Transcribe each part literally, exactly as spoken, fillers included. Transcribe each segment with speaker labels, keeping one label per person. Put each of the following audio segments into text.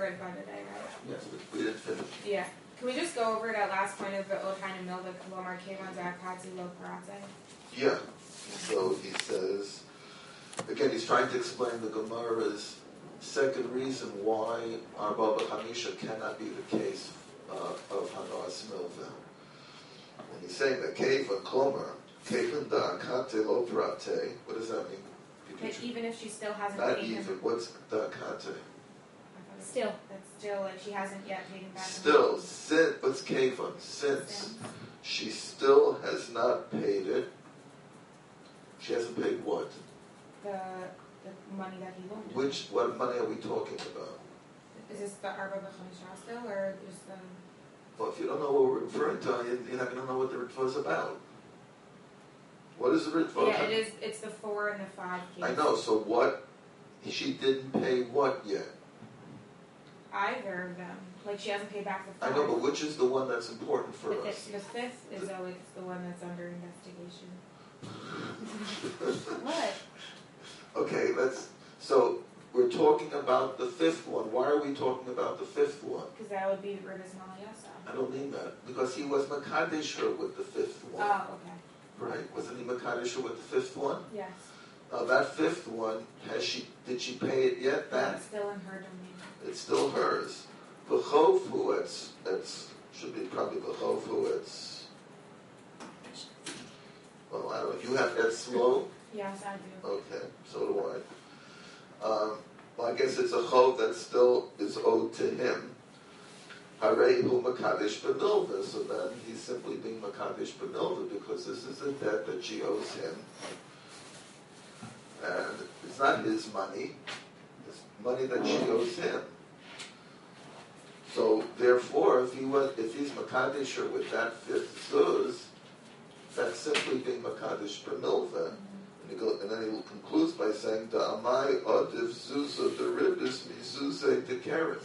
Speaker 1: Red Bud today, right?
Speaker 2: Yes, we didn't finish.
Speaker 1: Yeah. Can we just go over that last point of the Otaina Milva Kalomar Kevan Zakatsu Lo Parate?
Speaker 2: Yeah. So he says, again, he's trying to explain the Gemara's second reason why Arba B'Chamisha cannot be the case uh, of Hanoas Milva. And he's saying that Kevan Klomer, Kevan Da'akate Lo Parate, what does that mean?
Speaker 1: But even if she still hasn't
Speaker 2: Not
Speaker 1: paid
Speaker 2: even,
Speaker 1: him.
Speaker 2: what's Da'akate?
Speaker 3: Still.
Speaker 1: That's still, like, she hasn't yet paid him back.
Speaker 2: Still, since, what's Kevan? Since
Speaker 1: Since.
Speaker 2: she still has not paid it, she hasn't paid what?
Speaker 1: The, the money that he loaned.
Speaker 2: Which, what money are we talking about?
Speaker 1: Is this the Arba B'Chamisha still, or just the...
Speaker 2: Well, if you don't know what we're referring to, you're not going to know what the Ritva is about. What is the Ritva?
Speaker 1: Yeah, it is, it's the four and the five case.
Speaker 2: I know, so what, she didn't pay what yet?
Speaker 1: Either of them. Like, she hasn't paid back the
Speaker 2: I
Speaker 1: five.
Speaker 2: know, but which is the one that's important for
Speaker 1: the,
Speaker 2: us?
Speaker 1: fifth, the fifth is always the one that's under investigation.
Speaker 3: What?
Speaker 2: Okay, let's, so we're talking about the fifth one. Why are we talking about the fifth one?
Speaker 1: Because that would be Ribis Malayasa.
Speaker 2: I don't mean that, because he was Makadesh her with the fifth one.
Speaker 1: Oh, okay.
Speaker 2: Right, wasn't he Makadesh her with the fifth one?
Speaker 1: Yes.
Speaker 2: Now that fifth one, has she, did she pay it yet back?
Speaker 1: It's still in her domain.
Speaker 2: It's still hers. V'chofu, it's, it's, should be probably v'chofu, it's, well, I don't know, you have that slow?
Speaker 1: Yes, I do.
Speaker 2: Okay, so do I. Um, well, I guess it's a chov that still is owed to him. Harehu Makadesh Benilva, so then he's simply being Makadesh Benilva because this is a debt that she owes him. And it's not his money, it's money that she owes him. So therefore, if he was, if he's Makadesh her with that fifth zuz, that's simply being Makadesh Benilva. And, he go, and then he concludes by saying, Da'amai odiv zuzah deribis mizuzah dekeren.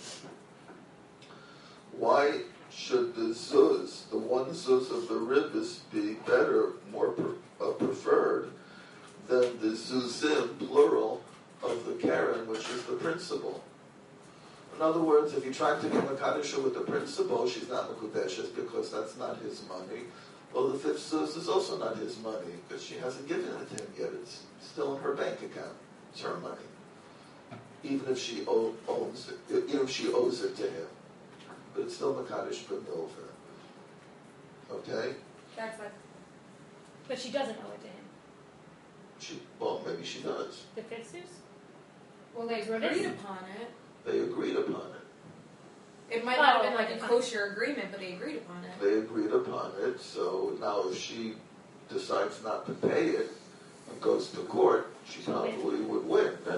Speaker 2: Why should the zuz, the one zuz of the ribis, be better, more pre- uh, preferred than the zuzim, plural, of the karen, which is the principal? In other words, if you try to get Makadisha with the principal, she's not Makudeshes because that's not his money. Well, the fifth zuz is also not his money because she hasn't given it to him yet. It's still in her bank account. It's her money. Even if she owe, owns it, even if she owes it to him. But it's still Makadish B'Milva. Okay?
Speaker 1: That's like...
Speaker 3: But she doesn't owe it to him.
Speaker 2: She, well, maybe she does.
Speaker 3: The fifth Zeus?
Speaker 1: Well, they
Speaker 3: Ribis?
Speaker 1: agreed upon it.
Speaker 2: They agreed upon it.
Speaker 1: It might not have
Speaker 3: Oh,
Speaker 1: been like a
Speaker 3: okay.
Speaker 1: kosher agreement, but they agreed upon it.
Speaker 2: They agreed upon it, so now if she decides not to pay it and goes to court, she probably would win. Then.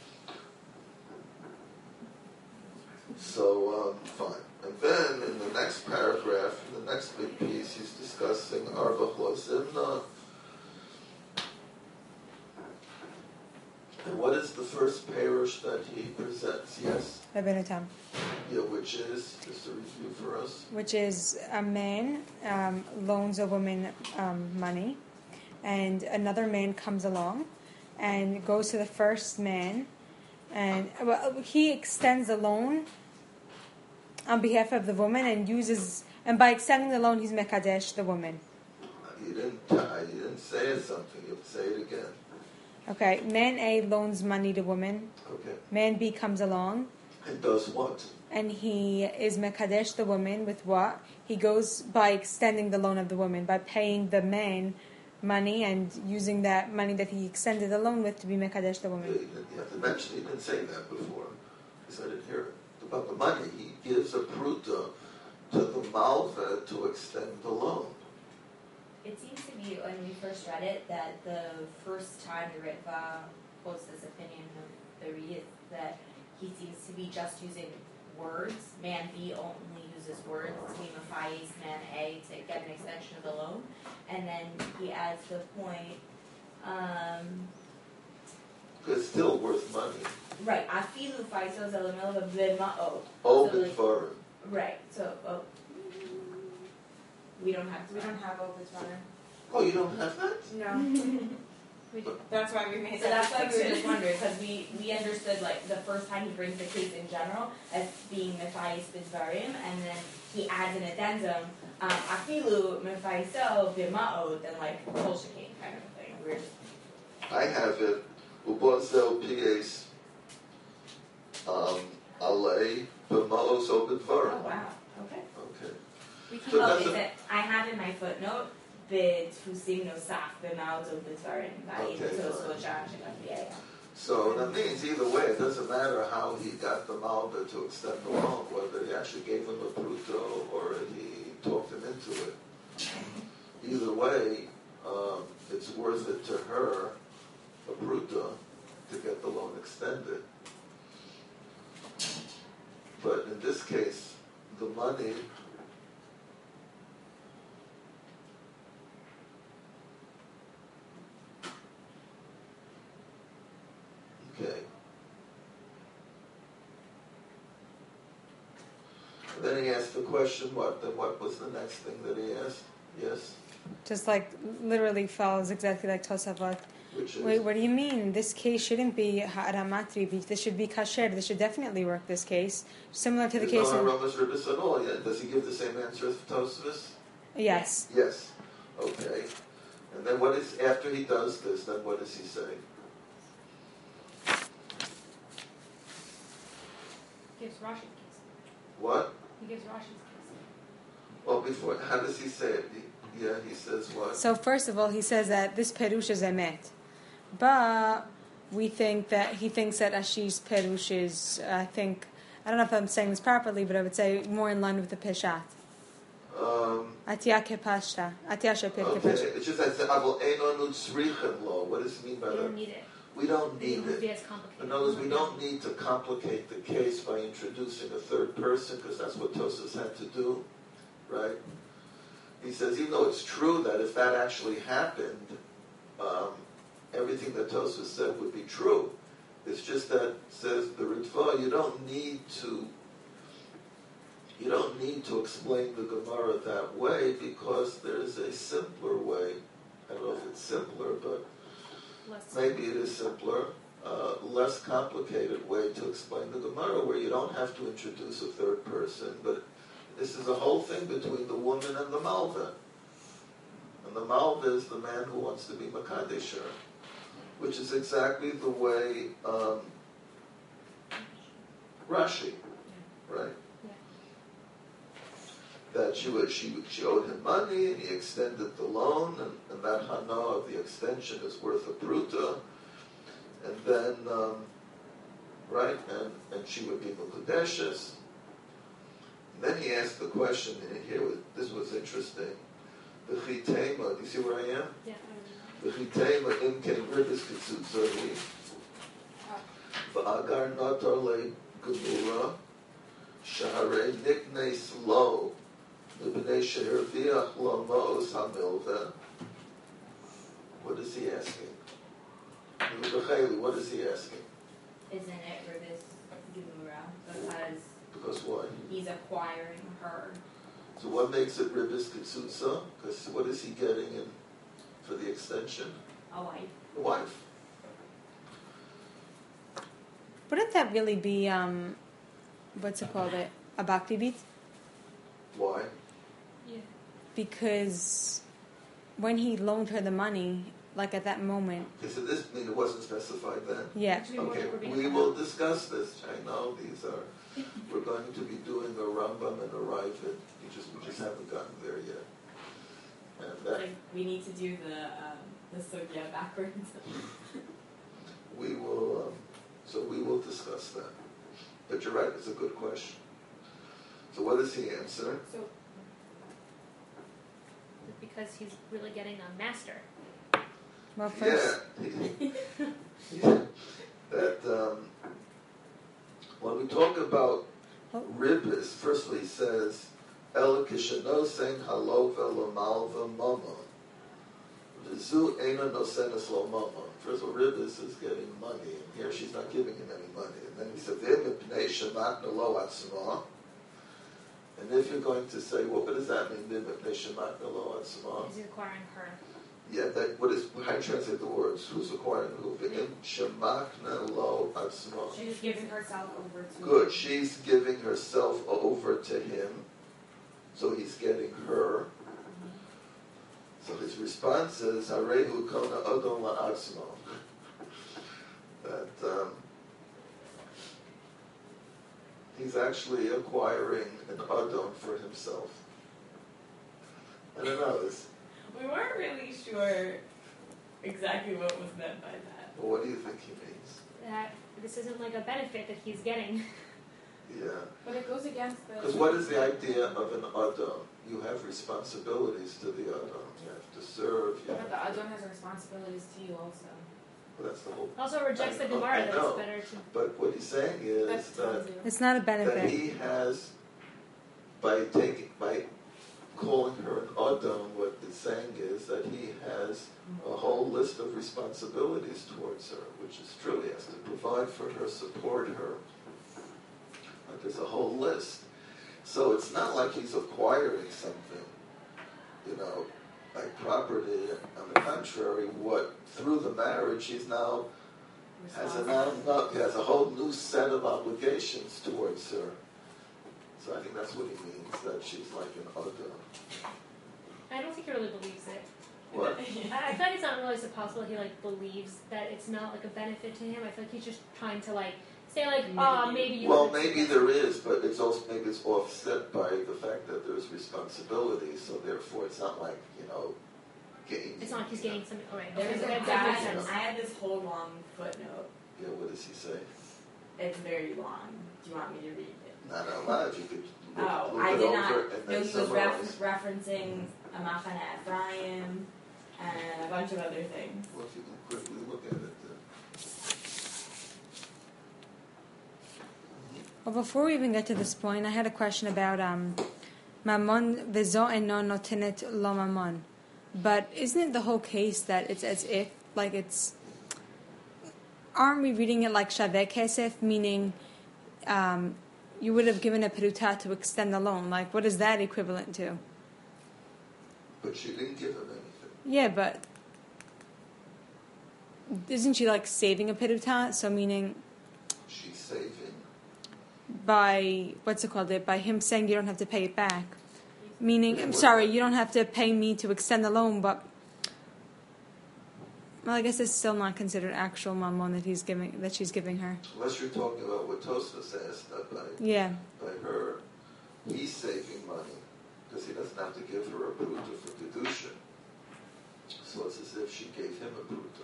Speaker 2: So, um, fine. And then in the next paragraph, in the next big piece, he's discussing Arba Chlosimna. And what is the first parish that he presents? Yes?
Speaker 4: Rabbeinu
Speaker 2: Yeah, which is, just a review for us.
Speaker 4: which is a man um, loans a woman um, money, and another man comes along and goes to the first man, and well, he extends the loan on behalf of the woman and uses, and by extending the loan, he's mekadesh the woman.
Speaker 2: You didn't, uh, you didn't say something. You have to say it again.
Speaker 4: Okay, man A loans money to woman.
Speaker 2: Okay.
Speaker 4: Man B comes along.
Speaker 2: And does what?
Speaker 4: And he is mekadesh the woman with what? He goes by extending the loan of the woman, by paying the man money and using that money that he extended the loan with to be mekadesh the
Speaker 2: You,
Speaker 4: woman.
Speaker 2: you have to mention, he didn't say that before, because I didn't hear it. About the money, he gives a pruta to the malva to extend the loan.
Speaker 5: It seems to be, when we first read it, that the first time the Ritva quotes this opinion of the Reed, that he seems to be just using words. Man B only uses words to be Maphais man A to get an extension of the loan. And then he adds the point, um,
Speaker 2: It's still worth money.
Speaker 5: right, afilu faisos elamil b'ma'o.
Speaker 2: Open
Speaker 5: So, like,
Speaker 2: for
Speaker 5: right, so, oh, we don't have to.
Speaker 1: We don't have Obitvar.
Speaker 2: Oh, you don't have that?
Speaker 1: No.
Speaker 3: We do.
Speaker 1: That's why we made
Speaker 5: So
Speaker 1: that
Speaker 5: that's why we were just
Speaker 1: distinction.
Speaker 5: wondering, because we, we understood like the first time he brings the case in general as being Matthias Bidvarim, and then he adds an addendum, um, Afilu Mathaiso Bima'od, then like Kol Shekain kind of thing. We're just,
Speaker 2: I have it. Ubozel P.S. Um, Alei B'ma'os Obed
Speaker 5: oh
Speaker 2: Varim.
Speaker 5: wow, okay.
Speaker 2: Okay.
Speaker 3: We can.
Speaker 2: So
Speaker 5: Oh,
Speaker 2: that's
Speaker 5: is
Speaker 2: a-
Speaker 5: it, I have in my footnote, B'tfusim Nosaf B'ma'od Bidvarim,
Speaker 2: Okay,
Speaker 5: B'itoso
Speaker 2: fine.
Speaker 5: Jan Shekafiyah.
Speaker 2: So that means either way, it doesn't matter how he got the Malva to extend the loan, whether he actually gave him a Pruto or he talked him into it. Either way, um, it's worth it to her, a Pruto, to get the loan extended. But in this case, the money okay. And then he asked the question, what? Then what was the next thing that he asked? Yes?
Speaker 4: Just like literally follows exactly like Tosafot.
Speaker 2: Which is?
Speaker 4: Wait, what do you mean? This case shouldn't be ha'aramatri. This should be kasher. This should definitely work. This case, similar to the
Speaker 2: There's
Speaker 4: case.
Speaker 2: no
Speaker 4: In,
Speaker 2: Haramas Ribbis at all yet. Does he give the same answer as Tosfos?
Speaker 4: yes.
Speaker 2: Yes. Okay. And then what is, after he does this, then what does he say?
Speaker 3: He gives Rashi's case.
Speaker 2: What?
Speaker 3: He gives Rashi's case.
Speaker 2: Well, before, how does he say it? He, yeah, he says what?
Speaker 4: So first of all, he says that this perush is emet, but we think that he thinks that Ashi's perush is. I think I don't know if I'm saying this properly, but I would say more in line with the peshat.
Speaker 2: Um,
Speaker 4: Atiyah kepashta. Atiyah shepir
Speaker 2: okay,
Speaker 4: kepashta.
Speaker 2: it's just that Avol Einonu Tzrichem Lo. What does it mean by
Speaker 3: We
Speaker 2: that?
Speaker 3: don't need it.
Speaker 2: We don't
Speaker 3: It
Speaker 2: need
Speaker 3: would be
Speaker 2: it.
Speaker 3: as complicated.
Speaker 2: In other words, we don't need to complicate the case by introducing a third person, because that's what Tosas had to do, right? He says, even though it's true that if that actually happened, um, everything that Tosas said would be true. It's just that, says the Ritva, you don't need to you don't need to explain the Gemara that way, because there's a simpler way. I don't know if it's simpler, but
Speaker 3: Less.
Speaker 2: maybe it is simpler, uh, less complicated way to explain the Gemara, where you don't have to introduce a third person, but this is a whole thing between the woman and the Malva. And the Malva is the man who wants to be Makadesher, which is exactly the way um, Rashi, right?
Speaker 3: Yeah.
Speaker 2: That she, was, she, she owed him money, and he extended the loan, and, and that hana of the extension is worth a pruta, and then, um, right, and, and she would be Mukadeshes. And then he asked the question, and here was, this was interesting. The chitema, do you see where I am?
Speaker 3: Yeah.
Speaker 2: The chitema imken ribis kitzutzori, v'agar notar le gemura, shaharei niknes lo, l'bnei sheherviach lo ma'os hamilva. What is he asking? What is he asking?
Speaker 5: Isn't it for this Gemura? Because
Speaker 2: Because why?
Speaker 5: he's acquiring her.
Speaker 2: So what makes it ribis kitzutza? Because what is he getting in for the extension?
Speaker 5: A wife.
Speaker 2: The wife.
Speaker 4: Wouldn't that really be um, what's it called? It a bhakti beat?
Speaker 2: Why?
Speaker 3: Yeah.
Speaker 4: Because when he loaned her the money, like at that moment,
Speaker 2: Okay, so this, I mean, it wasn't specified then?
Speaker 4: yeah.
Speaker 3: Actually, more
Speaker 2: Okay,
Speaker 3: than we're being
Speaker 2: we
Speaker 3: allowed.
Speaker 2: will discuss this. I know these are, we're going to be doing a Rambam and a Ravid. We just, we just haven't gotten there yet. And that,
Speaker 5: Like, we need to do the um, the sugya backwards.
Speaker 2: we will, um, so we will discuss that. But you're right, it's a good question. So what does he answer?
Speaker 3: So, because he's really getting a master.
Speaker 4: Well, first,
Speaker 2: Yeah. Yeah. That, um, when we talk about
Speaker 4: Oh.
Speaker 2: ribis, first he says, El kishanoseng halova lomalva mama. Vizu ena nosenes lo mama. First of all, ribis is getting money, and here she's not giving him any money. And then he said, Vim ipnei shemat nelo atzma. And if you're going to say, well, what does that mean, Vim ipnei shemat nelo atzma?
Speaker 3: Because he's acquiring her.
Speaker 2: Yeah, that what is how do you translate the words? Who's acquiring who? Ve'im shemakna lo atzmo.
Speaker 1: She's giving herself over to
Speaker 2: Good.
Speaker 1: him.
Speaker 2: She's giving herself over to him, so he's getting her. So his response is Harehu kona adon la'atzmo. That um, he's actually acquiring an adon for himself. I don't know. This,
Speaker 6: We weren't really sure exactly what was meant by that.
Speaker 2: well, what do you think he means?
Speaker 3: That this isn't like a benefit that he's getting.
Speaker 2: Yeah.
Speaker 1: But it goes against the.
Speaker 2: Because what is the idea of an adon? You have responsibilities to the adon. You have to serve. You
Speaker 1: But
Speaker 2: have
Speaker 1: the Adon has responsibilities to you also.
Speaker 2: well, that's the whole.
Speaker 3: Also rejects the
Speaker 2: I-
Speaker 3: Gemara
Speaker 2: I
Speaker 3: that
Speaker 2: know.
Speaker 3: it's better to.
Speaker 2: But what he's saying is
Speaker 1: That's
Speaker 2: that,
Speaker 1: tells you.
Speaker 4: It's not a
Speaker 2: that
Speaker 4: benefit.
Speaker 2: he has, by taking, by calling her an adon, what it's saying is that he has a whole list of responsibilities towards her, which is true. He has to provide for her, support her. Like there's a whole list. So it's not like he's acquiring something, you know, like property. On the contrary, what through the marriage he's now has a now he has a whole new set of obligations towards her. So I think that's what he means, that she's like an adon.
Speaker 3: I don't think he really believes it.
Speaker 2: What?
Speaker 3: I, I feel like it's not really so possible he like believes that it's not like a benefit to him. I feel like he's just trying to like say like, oh, maybe you.
Speaker 2: Well,
Speaker 3: could-
Speaker 2: maybe there is, but it's also maybe it's offset by the fact that there's responsibility. So therefore, it's not like you know, gain.
Speaker 3: It's not like he's getting some. All right,
Speaker 6: There's
Speaker 3: okay,
Speaker 6: a
Speaker 3: that, that makes
Speaker 6: guy,
Speaker 3: sense.
Speaker 6: I had this whole long footnote.
Speaker 2: Yeah, what does he say?
Speaker 6: It's very long. Do you want me to read it?
Speaker 2: Not out loud. You could look,
Speaker 6: Oh,
Speaker 2: look
Speaker 6: I
Speaker 2: it
Speaker 6: did
Speaker 2: over
Speaker 6: not.
Speaker 2: and
Speaker 6: No,
Speaker 2: then
Speaker 6: he was
Speaker 2: summarize.
Speaker 6: ref- referencing Amachane Ephraim and a bunch of other things.
Speaker 2: Well, if you can quickly look at it. Then.
Speaker 4: Well, before we even get to this point, I had a question about um, mamon v'zo eno notenet lo mamon. But isn't it the whole case that it's as if, like it's, aren't we reading it like shaveh kesef, meaning um, you would have given a peruta to extend the loan? Like, what is that equivalent to?
Speaker 2: But she didn't give him anything.
Speaker 4: Yeah, but isn't she like saving a peruta? So meaning
Speaker 2: She's saving.
Speaker 4: by, what's it called, it by him saying you don't have to pay it back. Meaning, I'm sorry, you don't have to pay me to extend the loan, but well, I guess it's still not considered actual mammon that he's giving, that she's giving her.
Speaker 2: Unless you're talking about what Tosfos asked, that by
Speaker 4: Yeah,
Speaker 2: by her, he's saving money because he doesn't have to give her a pruta for kedusha. So it's as if she gave him a pruta.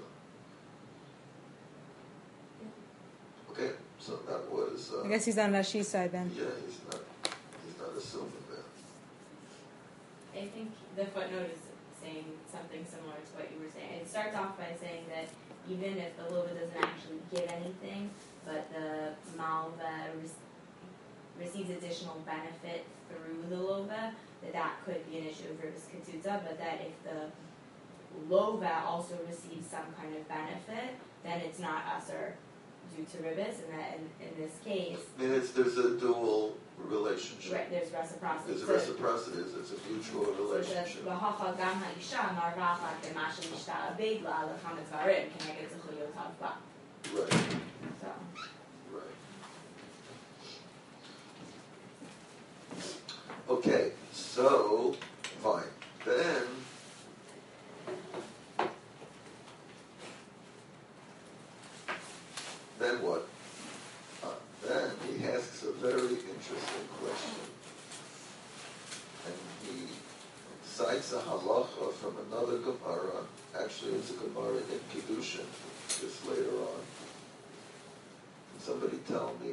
Speaker 2: Okay, so that was. Uh,
Speaker 4: I guess he's on Rashi's side then.
Speaker 2: Yeah, he's not. He's not assuming that.
Speaker 6: I think the footnote is saying something similar to what you were saying. It starts off by saying that even if the Lova doesn't actually give anything, but the Malva re- receives additional benefit through the Lova, that that could be an issue of Ribis Ketutza, but that if the Lova also receives some kind of benefit, then it's not Usher due to Ribis, and that in, in this case,
Speaker 2: I mean, it's, there's a dual relationship.
Speaker 6: right, there's reciprocity.
Speaker 2: There's a
Speaker 6: So-
Speaker 2: reciprocity. It's, it's a mutual relationship.
Speaker 6: והכה גם האישה מרווחת במה שמשתעבד לה לכמה דברים כנגד זכויותיו בה.
Speaker 2: Right.
Speaker 6: So,
Speaker 2: Right. Okay, so fine. Then then what? Uh, then he asks a very interesting question. And he cites a halacha from another Gemara. Actually, it's a Gemara in Kedushin, just later on. Somebody tell me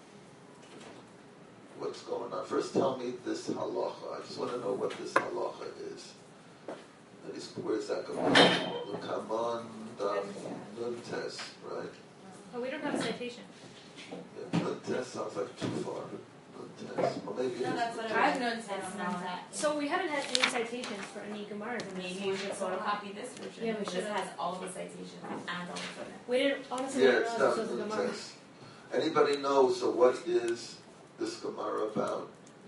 Speaker 2: what's going on. First tell me this halacha. I just want to know what this halacha is. That is, where's that going? Lukaman Daf Nuntes, right?
Speaker 3: Oh, we don't have a citation.
Speaker 2: Yeah, Nuntes sounds like too far. Nuntes. Well, maybe
Speaker 6: no,
Speaker 2: it
Speaker 6: that's
Speaker 2: is.
Speaker 6: what
Speaker 1: I've
Speaker 6: it
Speaker 1: known
Speaker 6: is.
Speaker 1: some
Speaker 6: It's
Speaker 1: of
Speaker 6: not
Speaker 1: them.
Speaker 6: that.
Speaker 3: So we haven't had any citations for any Gemara. in this
Speaker 6: Maybe we should
Speaker 3: one.
Speaker 6: photocopy this version.
Speaker 3: Yeah, we
Speaker 6: which
Speaker 3: should
Speaker 6: just
Speaker 3: have.
Speaker 6: has all the citations and all the footnotes.
Speaker 3: We didn't honestly
Speaker 2: Yeah,
Speaker 3: didn't
Speaker 2: it's
Speaker 3: realize
Speaker 2: not
Speaker 3: this was a Gemara.
Speaker 2: Nuntes. Anybody know, so what is this Gemara about?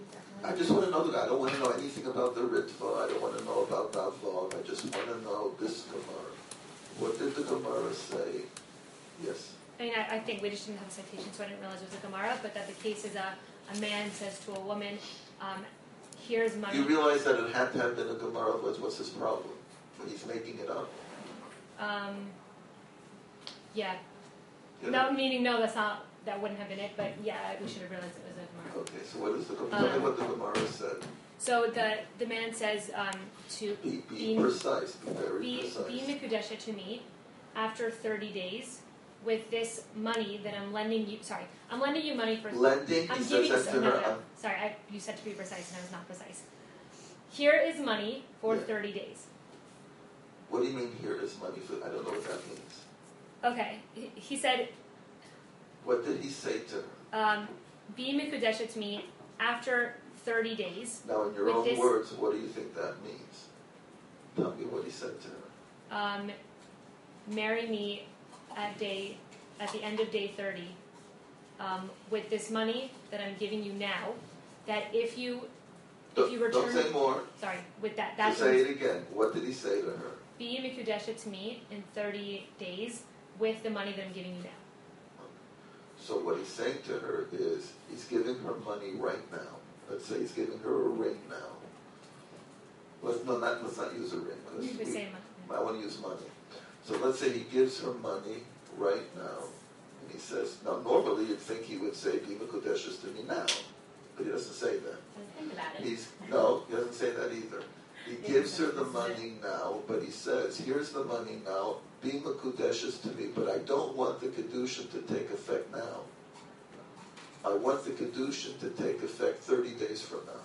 Speaker 2: I just want to know the I don't want to know anything about the Ritva. I don't want to know about Navlog. I just want to know this Gemara. What did the Gemara say? Yes.
Speaker 3: I mean, I, I think we just didn't have a citation, so I didn't realize it was a Gemara, but that the case is a, a man says to a woman, um, here's money.
Speaker 2: You realize that it had to have been a Gemara, otherwise what's his problem? When he's making it up?
Speaker 3: Um, yeah.
Speaker 2: You
Speaker 3: No,
Speaker 2: know?
Speaker 3: meaning, no, that's not, that wouldn't have been it, but yeah, we should have realized it was a Gemara.
Speaker 2: Okay, so what is the Gemara? Tell me
Speaker 3: Um,
Speaker 2: what the Gemara said.
Speaker 3: So the, the man says um, to
Speaker 2: Be, be
Speaker 3: be,
Speaker 2: precise, be very
Speaker 3: be,
Speaker 2: precise.
Speaker 3: be Mikudesha to me after thirty days with this money that I'm lending you, sorry, I'm lending you money for,
Speaker 2: Lending,
Speaker 3: I'm
Speaker 2: he says
Speaker 3: giving,
Speaker 2: that
Speaker 3: so,
Speaker 2: to
Speaker 3: no,
Speaker 2: her.
Speaker 3: no,
Speaker 2: um,
Speaker 3: sorry, I, you said to be precise and I was not precise. Here is money for
Speaker 2: Yeah.
Speaker 3: thirty days.
Speaker 2: What do you mean here is money for? I don't know what that means.
Speaker 3: Okay, he, he said,
Speaker 2: What did he say to her?
Speaker 3: um, be Mikudesha to me after thirty days.
Speaker 2: Now, in your
Speaker 3: With
Speaker 2: own
Speaker 3: this-
Speaker 2: words, what do you think that means? Tell me what he said to her.
Speaker 3: Um, marry me at day, at the end of day thirty, um, with this money that I'm giving you now, that if you, if
Speaker 2: Don't,
Speaker 3: you
Speaker 2: don't
Speaker 3: return,
Speaker 2: say more.
Speaker 3: sorry, with that,
Speaker 2: Just
Speaker 3: that's
Speaker 2: say it again. What did he say to her?
Speaker 3: be Mikudesha to me in thirty days with the money that I'm giving you now.
Speaker 2: So what he's saying to her is, he's giving her money right now. Let's say he's giving her a ring now. Let's, no, not, let's not use a ring.
Speaker 3: You
Speaker 2: Let's,
Speaker 3: could
Speaker 2: we,
Speaker 3: say money.
Speaker 2: I want to use money. So let's say he gives her money right now. And he says, now normally you'd think he would say, be Mekudeshes to me now. But he doesn't say that.
Speaker 6: Think about it.
Speaker 2: He's no, he doesn't say that either. He gives her the money now, but he says, here's the money now, be Mekudeshes to me, but I don't want the Kedushin to take effect now. I want the Kedushin to take effect thirty days from now.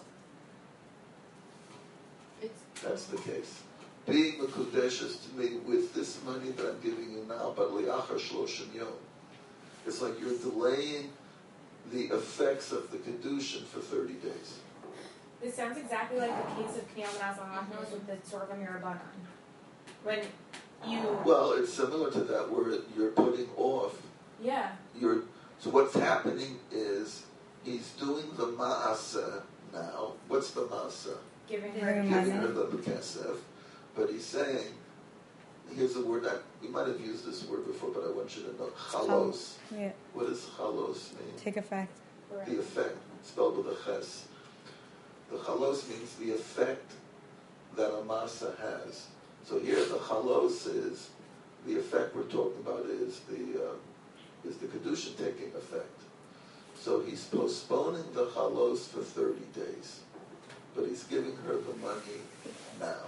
Speaker 6: It's,
Speaker 2: That's the case. Be Mekudeshes to me with this money that I'm giving you now, but liachar shloshim yom. It's like you're delaying the effects of the Kedushin for thirty days.
Speaker 1: This sounds exactly like the case of Kneel and Azahachos with the Sorghum Yerabanan. When you,
Speaker 2: Well, it's similar to that where you're putting off.
Speaker 1: yeah,
Speaker 2: You're, so what's happening is he's doing the ma'aseh now. What's the ma'aseh?
Speaker 1: giving
Speaker 4: Giving
Speaker 1: her
Speaker 4: her
Speaker 2: Giving
Speaker 4: money.
Speaker 2: her the kesef. But he's saying, here's a word that, we might have used this word before, but I want you to know, chalos.
Speaker 4: Yeah,
Speaker 2: What does chalos mean?
Speaker 4: take effect.
Speaker 2: The effect, spelled with a ches. The chalos means the effect that a masa has. So here the chalos is, the effect we're talking about is the uh, is the kedusha taking effect. So he's postponing the chalos for thirty days, but he's giving her the money now.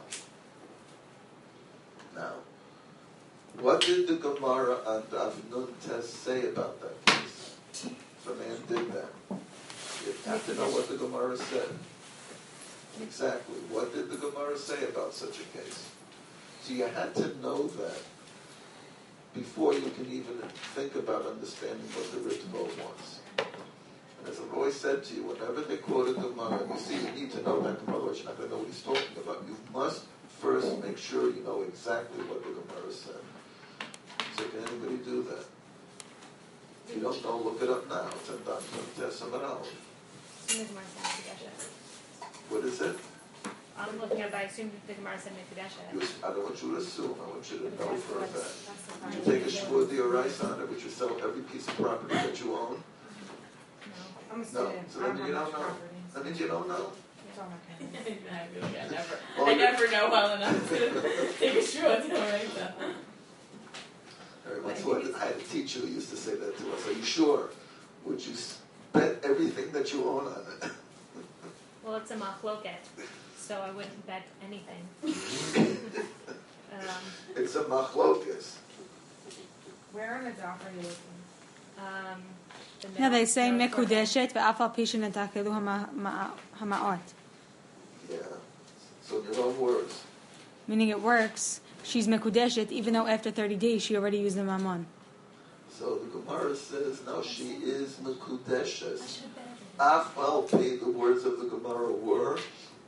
Speaker 2: Now, what did the Gemara on Daf Nun Tes say about that case? If a man did that, you have to know what the Gemara said. Exactly. What did the Gemara say about such a case? So you had to know that before you can even think about understanding what the Ritva wants. And as I've always said to you, whenever they quote a Gemara, you see, you need to know that Gemara, otherwise you're not going to know what he's talking about. You must first make sure you know exactly what the Gemara said. So can anybody do that? If you don't know, look it up now. It's in Daf Nun Tes Amud Aleph.
Speaker 3: Assume the Gemara said Mikudesha.
Speaker 2: What is it?
Speaker 3: I'm looking up, I assume the Gemara said Mikudesha.
Speaker 2: You, I don't want you to assume. I want you to know for a fact.
Speaker 1: That's the
Speaker 2: Would you
Speaker 1: final.
Speaker 2: take a shvur d'oraisa on it? Would you sell every piece of property that you own?
Speaker 1: I'm a
Speaker 2: No.
Speaker 1: student.
Speaker 2: So
Speaker 1: I
Speaker 2: that
Speaker 1: don't
Speaker 2: means you
Speaker 1: have
Speaker 2: don't
Speaker 1: much
Speaker 2: know.
Speaker 1: property.
Speaker 2: That means you don't know.
Speaker 1: It's all my family.
Speaker 6: I feel like I never,
Speaker 2: Oh,
Speaker 6: I
Speaker 2: you-
Speaker 6: never know well enough to take a shot to right now.
Speaker 2: All right, once what, I had a teacher who used to say that to us. Are you sure? Would you s- bet everything that you own on it?
Speaker 3: Well, it's a machloket, so I wouldn't bet anything. um,
Speaker 2: It's a machlokas.
Speaker 1: Where in the dock are you looking?
Speaker 3: um, the
Speaker 4: Yeah, they
Speaker 3: middle-
Speaker 4: say
Speaker 3: no,
Speaker 4: מקודשת ואף על פי שנתקלו המעות.
Speaker 2: Yeah. So in your own words.
Speaker 4: Meaning it works. She's mekudeshet even though after thirty days she already used the mammon.
Speaker 2: So the Gemara says, no, she is mekudeshes. Afal pi, the words of the Gemara were,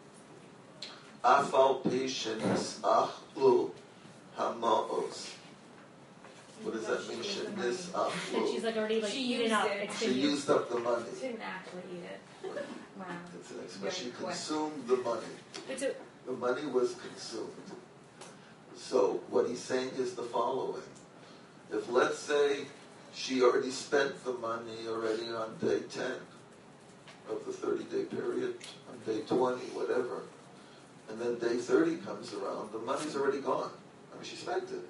Speaker 2: Afal pi shenisachlu hamaos. What does that mean?
Speaker 3: And she's
Speaker 2: Shenisachlu.
Speaker 3: like already like
Speaker 1: She
Speaker 3: eaten
Speaker 1: used
Speaker 3: up.
Speaker 1: it.
Speaker 3: It's
Speaker 2: She
Speaker 3: been used.
Speaker 2: used up the money.
Speaker 1: She didn't actually eat it. My
Speaker 2: It's an expression. She
Speaker 1: Very quick.
Speaker 2: consumed the money.
Speaker 3: But so,
Speaker 2: The money was consumed. So what he's saying is the following. If, let's say, she already spent the money already on day ten of the thirty-day period, on day twenty, whatever, and then day thirty comes around, the money's already gone. I mean, she spent it.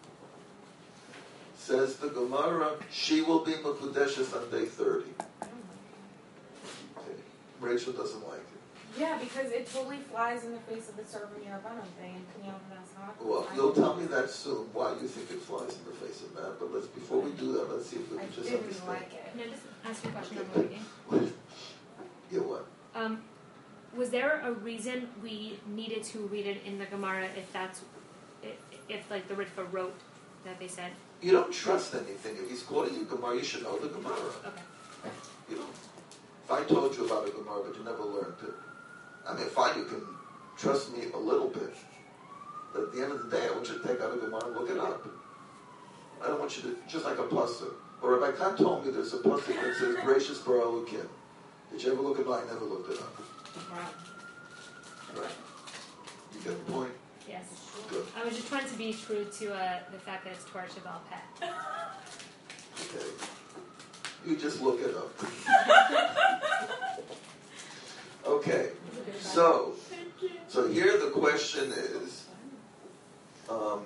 Speaker 2: Says the Gemara, she will be Mekudeshes on day thirty. Okay. Rachel doesn't like it.
Speaker 1: Yeah, because it totally flies in the face of the Servant Yerabbanon thing and Kiyam Nasach.
Speaker 2: Well, you'll tell me that soon, why you think it flies in the face of that, but let's, before we do that, let's see if we
Speaker 1: I
Speaker 2: can just
Speaker 1: didn't
Speaker 2: understand.
Speaker 1: like it.
Speaker 3: can I just ask you a question on
Speaker 2: Okay.
Speaker 3: the reading?
Speaker 2: What? Yeah, what?
Speaker 3: Um, was there a reason we needed to read it in the Gemara if that's, if, if like the Ritva wrote that they said?
Speaker 2: You don't trust anything. If he's quoting you Gemara, you should know the Gemara.
Speaker 3: Okay.
Speaker 2: You know, if I told you about a Gemara but you never learned it, I mean, fine, you can trust me a little bit. But at the end of the day, I want you to take out a Gemara and look it up. I don't want you to, just like a pasuk. Or Rabbi Khan told me there's a pasuk that says, Gracious Bar Elokim. Did you ever look at it? I never looked it up. Right? You get the point?
Speaker 3: Yes.
Speaker 2: Good.
Speaker 3: I was just trying to be true to uh, the fact that it's Torah Shabbat Peh.
Speaker 2: Okay. You just look it up. Okay. So, so here the question is, um,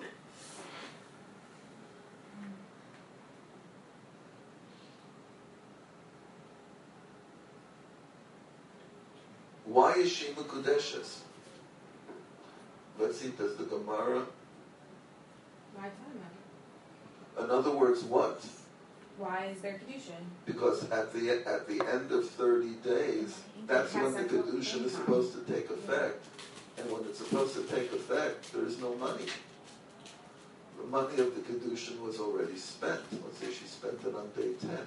Speaker 2: why is she Mekudeshes? Let's see, does the Gemara,
Speaker 1: Why time
Speaker 2: in other words, what?
Speaker 1: Why is there Kedushin?
Speaker 2: Because at the at the end of thirty days, that's when the Kedushin is supposed to take effect. And when it's supposed to take effect, there is no money. The money of the Kedushin was already spent. Let's say she spent it on day ten.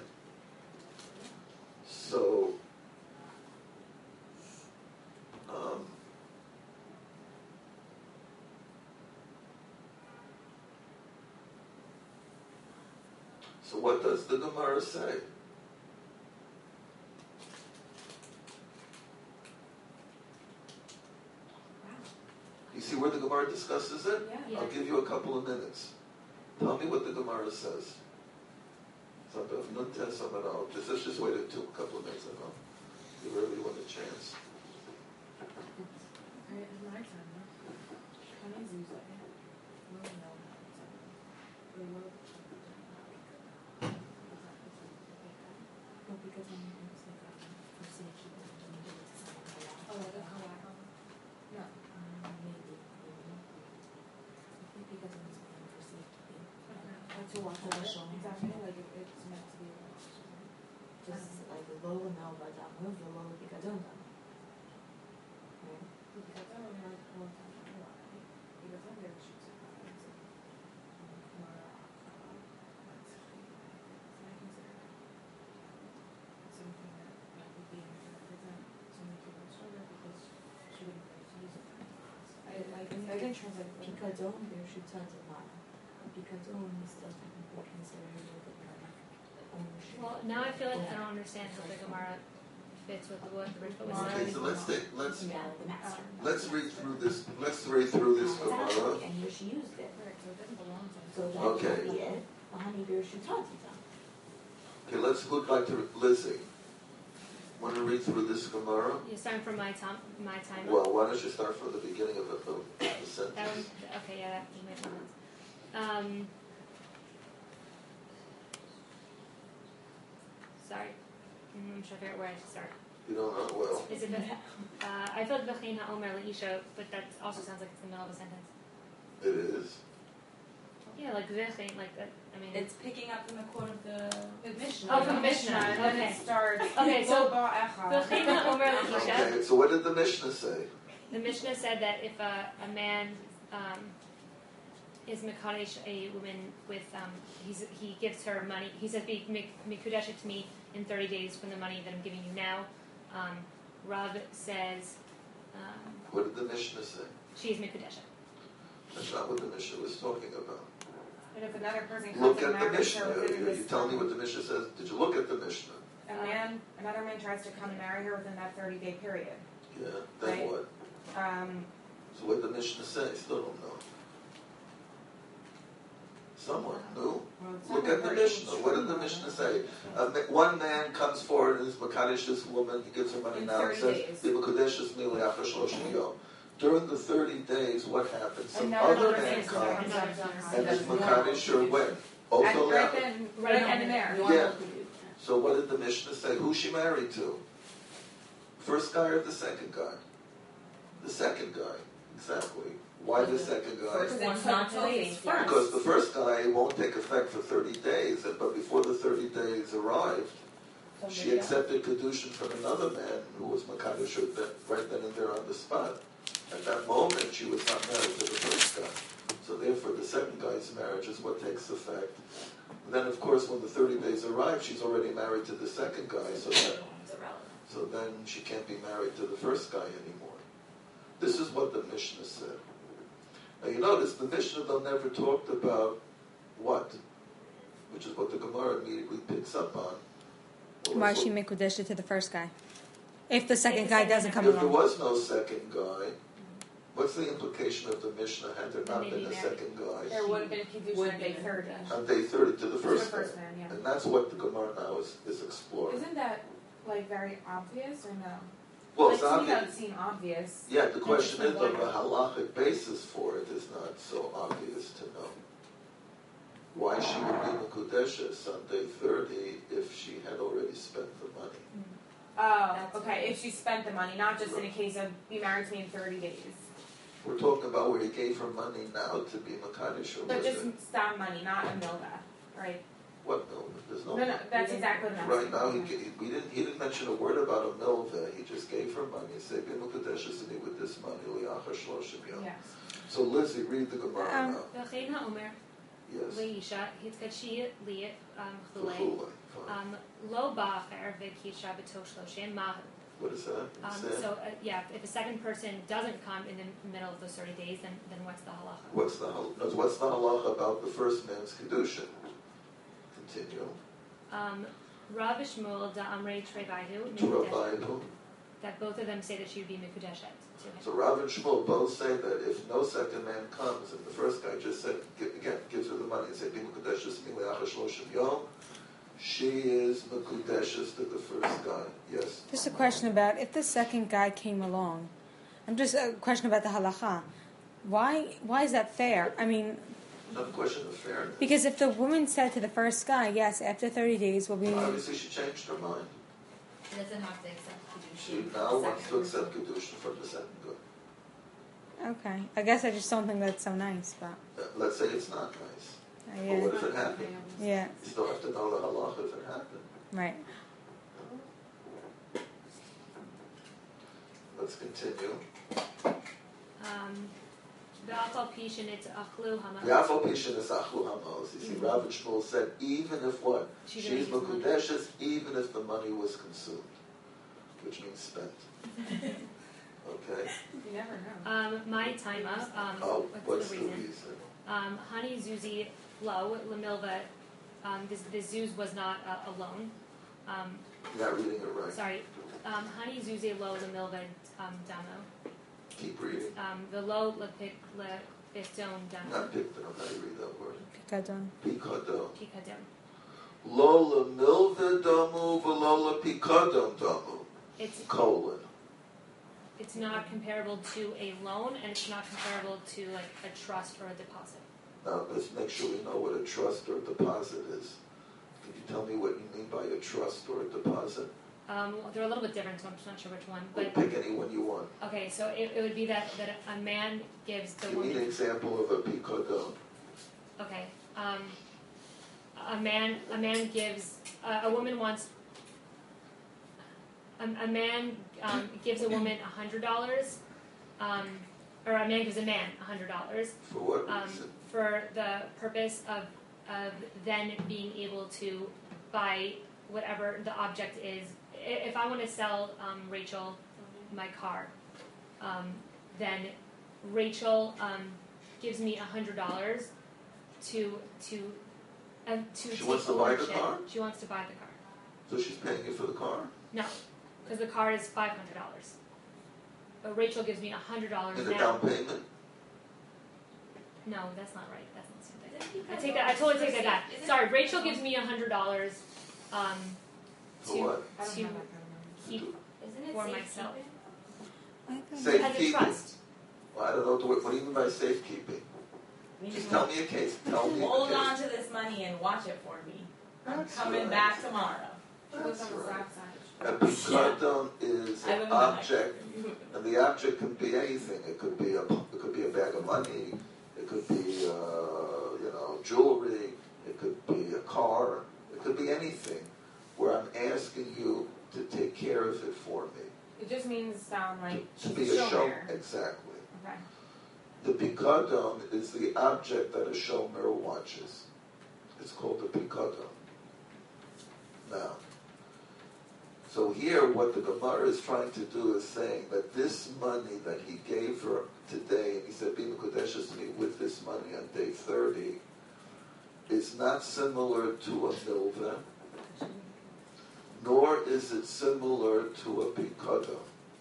Speaker 2: So, um, so what does the Gemara say? You see where the Gemara discusses it?
Speaker 1: Yeah.
Speaker 3: Yeah.
Speaker 2: I'll give you a couple of minutes. Tell me what the Gemara says. Just, let's just wait until a couple of minutes ago. Give everyone a chance.
Speaker 1: It's my time, no? Honey's usually. No, no, no.
Speaker 5: No, because I'm I'm just like, um, I'm saying she doesn't need it to sign the law.
Speaker 1: Oh, like a Hawaii. No.
Speaker 5: Um, maybe, maybe. I think because I'm just being perceived to be.
Speaker 1: That's to watch it. Exactly, like it, it's meant to be a watch.
Speaker 5: Just like the low no, but I'm move the low because I don't know. Right?
Speaker 1: Because I don't know how to Hawaii. Because I'm there to shoot some cards. Something that that would be represent to make it stronger because she wouldn't be able to use it. I like I didn't translate it.
Speaker 5: Picadon, there should tons of money. Picadon is still technically considered a little bit like ownership.
Speaker 3: Well, now I feel like I don't understand how the Gemara fits with what the Ritva was
Speaker 2: Okay,
Speaker 3: saying.
Speaker 2: so let's take let's
Speaker 5: Yeah, the master.
Speaker 2: let's read through this. Let's read through this Gemara.
Speaker 5: Exactly, and here she used it.
Speaker 1: Correct, so it doesn't belong to
Speaker 5: So that
Speaker 2: Okay.
Speaker 5: would be it. The honey bear should tons of them.
Speaker 2: Okay, let's look like to Lizzie. Want to read through this Gemara?
Speaker 3: You're starting from my time, my time.
Speaker 2: Well, why don't you start from the beginning of the, of the
Speaker 3: That
Speaker 2: sentence?
Speaker 3: one, okay, yeah, that makes sense. Um, sorry, Mm, I'm trying to figure out where I should start.
Speaker 2: You don't know well.
Speaker 3: Is it the, uh, I feel like v'chein ha'omer le'isha, but that also sounds like it's in the middle of a sentence.
Speaker 2: It is.
Speaker 3: Yeah, like v'chein, like that. I mean,
Speaker 6: It's picking up from the quote of the
Speaker 1: The Mishnah.
Speaker 3: Oh, from
Speaker 1: the
Speaker 3: Mishnah,
Speaker 1: And then
Speaker 3: okay.
Speaker 1: it starts.
Speaker 3: Okay, so-
Speaker 1: Lo ba'echa.
Speaker 3: v'chein ha'omer le'isha.
Speaker 2: Okay, so what did the Mishnah say?
Speaker 3: The Mishnah said that if a, a man um, is mekadesh a woman with, um, he's, he gives her money, he says, be mekudesh it to me in thirty days from the money that I'm giving you now. Um, Rav says um,
Speaker 2: What did the Mishnah say?
Speaker 3: she is mekudesh.
Speaker 2: That's not what the Mishnah was talking about.
Speaker 1: And if another person comes
Speaker 2: Look
Speaker 1: and
Speaker 2: at the
Speaker 1: marries
Speaker 2: Mishnah.
Speaker 1: her within
Speaker 2: You,
Speaker 1: this
Speaker 2: you tell me
Speaker 1: time-
Speaker 2: what the Mishnah says. Did you look at the Mishnah?
Speaker 1: a man, another man tries to come and marry her within that thirty day period.
Speaker 2: Yeah, then
Speaker 1: Right.
Speaker 2: what?
Speaker 1: Um,
Speaker 2: So what did the Mishnah say? Still don't know. Someone knew.
Speaker 1: well, it's
Speaker 2: Look
Speaker 1: not
Speaker 2: at the
Speaker 1: very
Speaker 2: Mishnah. What did the
Speaker 1: true,
Speaker 2: Mishnah
Speaker 1: though.
Speaker 2: say? A ma- one man comes forward and is Makadish this woman, he gives her money
Speaker 1: In
Speaker 2: now and
Speaker 1: thirty
Speaker 2: says,
Speaker 1: days.
Speaker 2: "B'Makodesh mi li'acha shloshim yom." During the thirty days, what happens? Some
Speaker 1: Another
Speaker 2: other
Speaker 1: man
Speaker 2: man
Speaker 1: comes
Speaker 2: comes
Speaker 1: up
Speaker 2: and is
Speaker 1: and
Speaker 2: Makadish her when?
Speaker 1: And
Speaker 2: Also
Speaker 1: right
Speaker 2: now.
Speaker 1: then, right then and there.
Speaker 2: Yeah. So what did the Mishnah say? Who's she married to? First guy or the second guy? The second guy. Exactly. Why the second guy?
Speaker 5: First one's not till
Speaker 1: Days
Speaker 5: first.
Speaker 2: Because the first guy won't take effect for thirty days, and- but before the thirty days arrived, she accepted Kedushin from another man who was Makadish her then- right then and there on the spot. At that moment, she was not married to the first guy. So therefore, the second guy's marriage is what takes effect. Then, of course, when the thirty days arrive, she's already married to the second guy, so that, so then she can't be married to the first guy anymore. This is what the Mishnah said. Now you notice the Mishnah though never talked about what, which is what the Gemara immediately picks up on. What
Speaker 4: Why
Speaker 2: was-
Speaker 4: she mikudeshed to the first guy? If the second
Speaker 3: If the
Speaker 4: guy
Speaker 3: second
Speaker 4: doesn't
Speaker 3: guy-
Speaker 4: come
Speaker 2: If there
Speaker 4: along.
Speaker 2: was no second guy, what's the implication of the Mishnah had there
Speaker 3: Then
Speaker 2: not
Speaker 3: they'd
Speaker 2: been
Speaker 3: be
Speaker 2: a
Speaker 3: married.
Speaker 2: second guy?
Speaker 1: There would have been Kiddushin
Speaker 6: Would
Speaker 1: on
Speaker 6: be
Speaker 1: day thirty.
Speaker 2: On day thirty to the
Speaker 1: To the
Speaker 2: first guy.
Speaker 1: first man, yeah.
Speaker 2: And that's what the Gemara now is, is exploring.
Speaker 1: Isn't that like very obvious or no?
Speaker 2: Well,
Speaker 1: like
Speaker 2: it's
Speaker 1: to me
Speaker 2: obvious.
Speaker 1: that would seem obvious.
Speaker 2: Yeah, the question
Speaker 1: just
Speaker 2: is,
Speaker 1: like
Speaker 2: though, the halachic basis for it is not so obvious to know. Why she would be Mekudeshes on day thirty if she had already spent the money.
Speaker 1: Oh,
Speaker 5: That's
Speaker 1: okay.
Speaker 5: right.
Speaker 1: If she spent the money, not just in a case of be married to me in thirty days,
Speaker 2: We're talking about where he gave her money now to be Makadish or
Speaker 1: but
Speaker 2: was
Speaker 1: just
Speaker 2: it?
Speaker 1: stam money, not a milva, right?
Speaker 2: What no? There's no.
Speaker 1: No, no, that's exactly what I'm
Speaker 2: Right
Speaker 1: saying.
Speaker 2: now, he, ga- we didn't. He didn't mention a word about a milva. He just gave her money. He said, "Be Mekudeshes to me with this money." Li'acha shloshim yom.
Speaker 1: Yes.
Speaker 2: So Lizzie, read the Gemara
Speaker 4: Um,
Speaker 2: now.
Speaker 3: V'chein ha'omer
Speaker 2: Yes.
Speaker 3: leisha hitkadshi li um, chulei
Speaker 2: L'chulei. Fine.
Speaker 3: um, lo ba'acher v'kisha b'tosh loshem ma.
Speaker 2: What is that?
Speaker 3: Um,
Speaker 2: Sam?
Speaker 3: so uh, yeah, if a second person doesn't come in the middle of those thirty days, then then what's the halacha?
Speaker 2: What's the hal- no, what's the halacha about the first man's kedushin? Continue.
Speaker 3: Um, Rav Shmuel da Amrei Trevayu
Speaker 2: To Rabbeinu.
Speaker 3: that both of them say that she would be mikudeshet to him.
Speaker 2: So Rav and Shmuel both say that if no second man comes and the first guy just said gi- again gives her the money and said "Be mekudeshes mi le'acha shloshim yom," she is mekudeshes to the first guy. Yes.
Speaker 4: Just a question about if the second guy came along. I'm just a question about the halacha. Why? Why is that fair? I mean,
Speaker 2: Not a question of fairness.
Speaker 4: because if the woman said to the first guy, "Yes, after thirty days we'll be,"
Speaker 2: Obviously, she changed her mind.
Speaker 5: She doesn't have to accept
Speaker 2: She
Speaker 5: Kiddushin.
Speaker 2: now wants to accept kedushin from the second guy.
Speaker 4: okay. I guess I just don't think that's so nice, but
Speaker 2: Uh, let's say it's not nice.
Speaker 4: uh,
Speaker 2: But
Speaker 4: yeah,
Speaker 2: what if it happened?
Speaker 4: yeah,
Speaker 2: You still have to know the halacha if it happened.
Speaker 4: right.
Speaker 2: Let's continue.
Speaker 3: Um, V'afal pishin it's achlu hama.
Speaker 2: Yafal pishin is achlu hamos. You see, Rav and Shmuel said, even if what?
Speaker 3: She
Speaker 2: She's
Speaker 3: didn't use money.
Speaker 2: mekudeshes, even if the money was consumed, which means spent. Okay.
Speaker 1: You never know.
Speaker 3: Um, my time up. Um,
Speaker 2: Oh,
Speaker 3: what's,
Speaker 2: what's
Speaker 3: the
Speaker 2: the
Speaker 3: reason?
Speaker 2: reason?
Speaker 3: Um, Hani Zuzi Lo Lamilva. Um, this this Zuz was not uh, alone. Um,
Speaker 2: You're not reading it right.
Speaker 3: sorry. Um, Hani Zuzi Lo Lamilva um, Damo.
Speaker 2: Keep reading.
Speaker 3: Um, Velo Lepik Lepiton Damo.
Speaker 2: Not pikdon. How do you read that word?
Speaker 4: Gadon.
Speaker 2: Pikadon.
Speaker 3: Pikadon.
Speaker 2: Lola milva damu, velola pikadon damu.
Speaker 3: It's
Speaker 2: Colon.
Speaker 3: it's not comparable to a loan, and it's not comparable to like a trust or a deposit.
Speaker 2: Now, let's make sure we know what a trust or a deposit is. Can you tell me what you mean by a trust or a deposit?
Speaker 3: Um, they're a little bit different, so I'm just not sure which one.
Speaker 2: Or
Speaker 3: But
Speaker 2: pick any one you want.
Speaker 3: okay, so it, it would be that, that a man gives the
Speaker 2: Give me an
Speaker 3: woman.
Speaker 2: example of a pikadon.
Speaker 3: Okay, um, a man a man gives uh, a woman wants. A, a man um, gives a woman a hundred dollars, um, or a man gives a man a hundred dollars
Speaker 2: For what
Speaker 3: um,
Speaker 2: reason?
Speaker 3: for the purpose of of then being able to buy whatever the object is. I- If I want to sell um, Rachel my car, um, then Rachel um, gives me a hundred dollars to to uh, to
Speaker 2: She
Speaker 3: take
Speaker 2: wants to buy the
Speaker 3: ownership.
Speaker 2: car?
Speaker 3: She wants to buy the car.
Speaker 2: So she's paying you for the car?
Speaker 3: No, because the car is five hundred dollars. But Rachel gives me a hundred dollars
Speaker 2: In a
Speaker 3: now.
Speaker 2: down payment?
Speaker 3: No, that's not right. That's not the same thing.
Speaker 6: Isn't
Speaker 3: I
Speaker 6: it
Speaker 3: take that. I totally take that back.
Speaker 6: Isn't it-
Speaker 3: Sorry, Rachel gives me a hundred dollars um,
Speaker 2: For
Speaker 3: to
Speaker 2: what?
Speaker 1: I don't
Speaker 3: to
Speaker 1: have that kind of money.
Speaker 3: keep
Speaker 6: Isn't it
Speaker 3: for
Speaker 6: safekeeping?
Speaker 3: myself.
Speaker 4: I thought-
Speaker 2: Safe-
Speaker 3: as a
Speaker 2: Safekeeping.
Speaker 3: trust.
Speaker 2: Well, I don't know, what, what do you mean by safekeeping?
Speaker 6: I mean,
Speaker 2: Just tell me a case, tell me a
Speaker 6: hold
Speaker 2: case.
Speaker 6: on to this money and watch it for me. I'm
Speaker 2: That's
Speaker 6: coming
Speaker 2: right.
Speaker 6: back tomorrow.
Speaker 1: She lives
Speaker 2: That's
Speaker 1: on the
Speaker 2: right.
Speaker 1: south side.
Speaker 2: A picadon is
Speaker 6: I
Speaker 2: an
Speaker 6: live in the
Speaker 2: object, and the object can be anything. It could be a, it could be a bag of money. It could be, uh, you know, jewelry. It could be a car. It could be anything. Where I'm asking you to take care of it for me.
Speaker 1: It just means sound like
Speaker 2: To
Speaker 1: she's
Speaker 2: be
Speaker 1: a
Speaker 2: a show,
Speaker 1: showmare.
Speaker 2: exactly.
Speaker 1: Okay.
Speaker 2: The picadon is the object that a shomer watches. It's called the picadon. Now, so here what the Gemara is trying to do is saying that this money that he gave her today, and he said, Bima Kodeshes to me with this money on day thirty, is not similar to a milveh, nor is it similar to a picadon.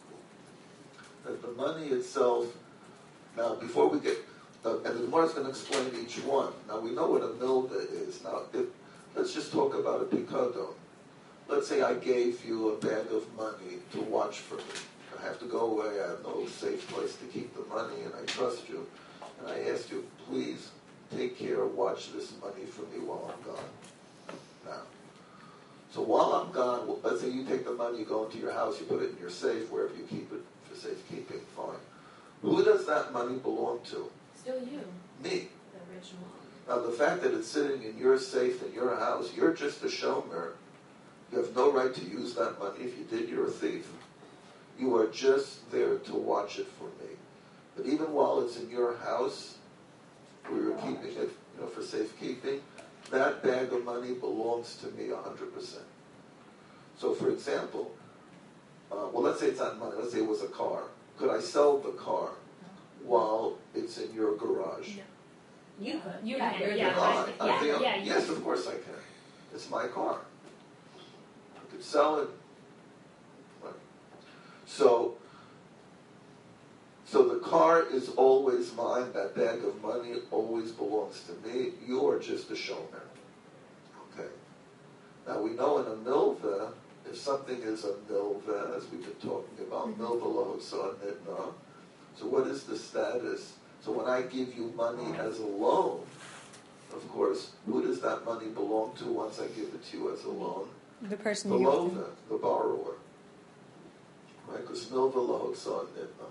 Speaker 2: That the money itself. Now, before we get, uh, and the Gemara is going to explain each one. Now, we know what a milveh is. Now, if, let's just talk about a picadon. Let's say I gave you a bag of money to watch for me. I have to go away. I have no safe place to keep the money, and I trust you. And I ask you, please take care, watch this money for me while I'm gone. Now, so while I'm gone, well, let's say you take the money, you go into your house, you put it in your safe, wherever you keep it for safekeeping, fine. Who does that money belong to?
Speaker 1: Still you,
Speaker 2: Me.
Speaker 1: the original.
Speaker 2: Now, the fact that it's sitting in your safe in your house, you're just a shomer. You have no right to use that money. If you did, you're a thief. You are just there to watch it for me. But even while it's in your house, where you're keeping it, you know, for safekeeping, that bag of money belongs to me one hundred percent. So, for example, uh, well, let's say it's not money. Let's say it was a car. Could I sell the car while it's in your garage?
Speaker 3: No.
Speaker 6: You could.
Speaker 3: You
Speaker 6: yeah,
Speaker 3: can,
Speaker 6: you're
Speaker 3: yeah,
Speaker 6: the
Speaker 3: I-
Speaker 6: one.
Speaker 2: I
Speaker 3: yeah,
Speaker 2: think-
Speaker 3: yeah, you
Speaker 2: yes,
Speaker 3: can.
Speaker 2: of course I can. It's my car. I could sell it. Right. So, so the car is always mine. That bag of money always belongs to me. You are just a showman. Okay. Now we know in a milveh, if something is a milveh, as we've been talking about,
Speaker 3: Mm-hmm.
Speaker 2: milveh lohotza nitna. So what is the status? So when I give you money as a loan, of course, who does that money belong to once I give it to you as a loan?
Speaker 4: The person
Speaker 2: The
Speaker 4: you give it
Speaker 2: loan, the borrower. Right? Because milveh lohotza nitna.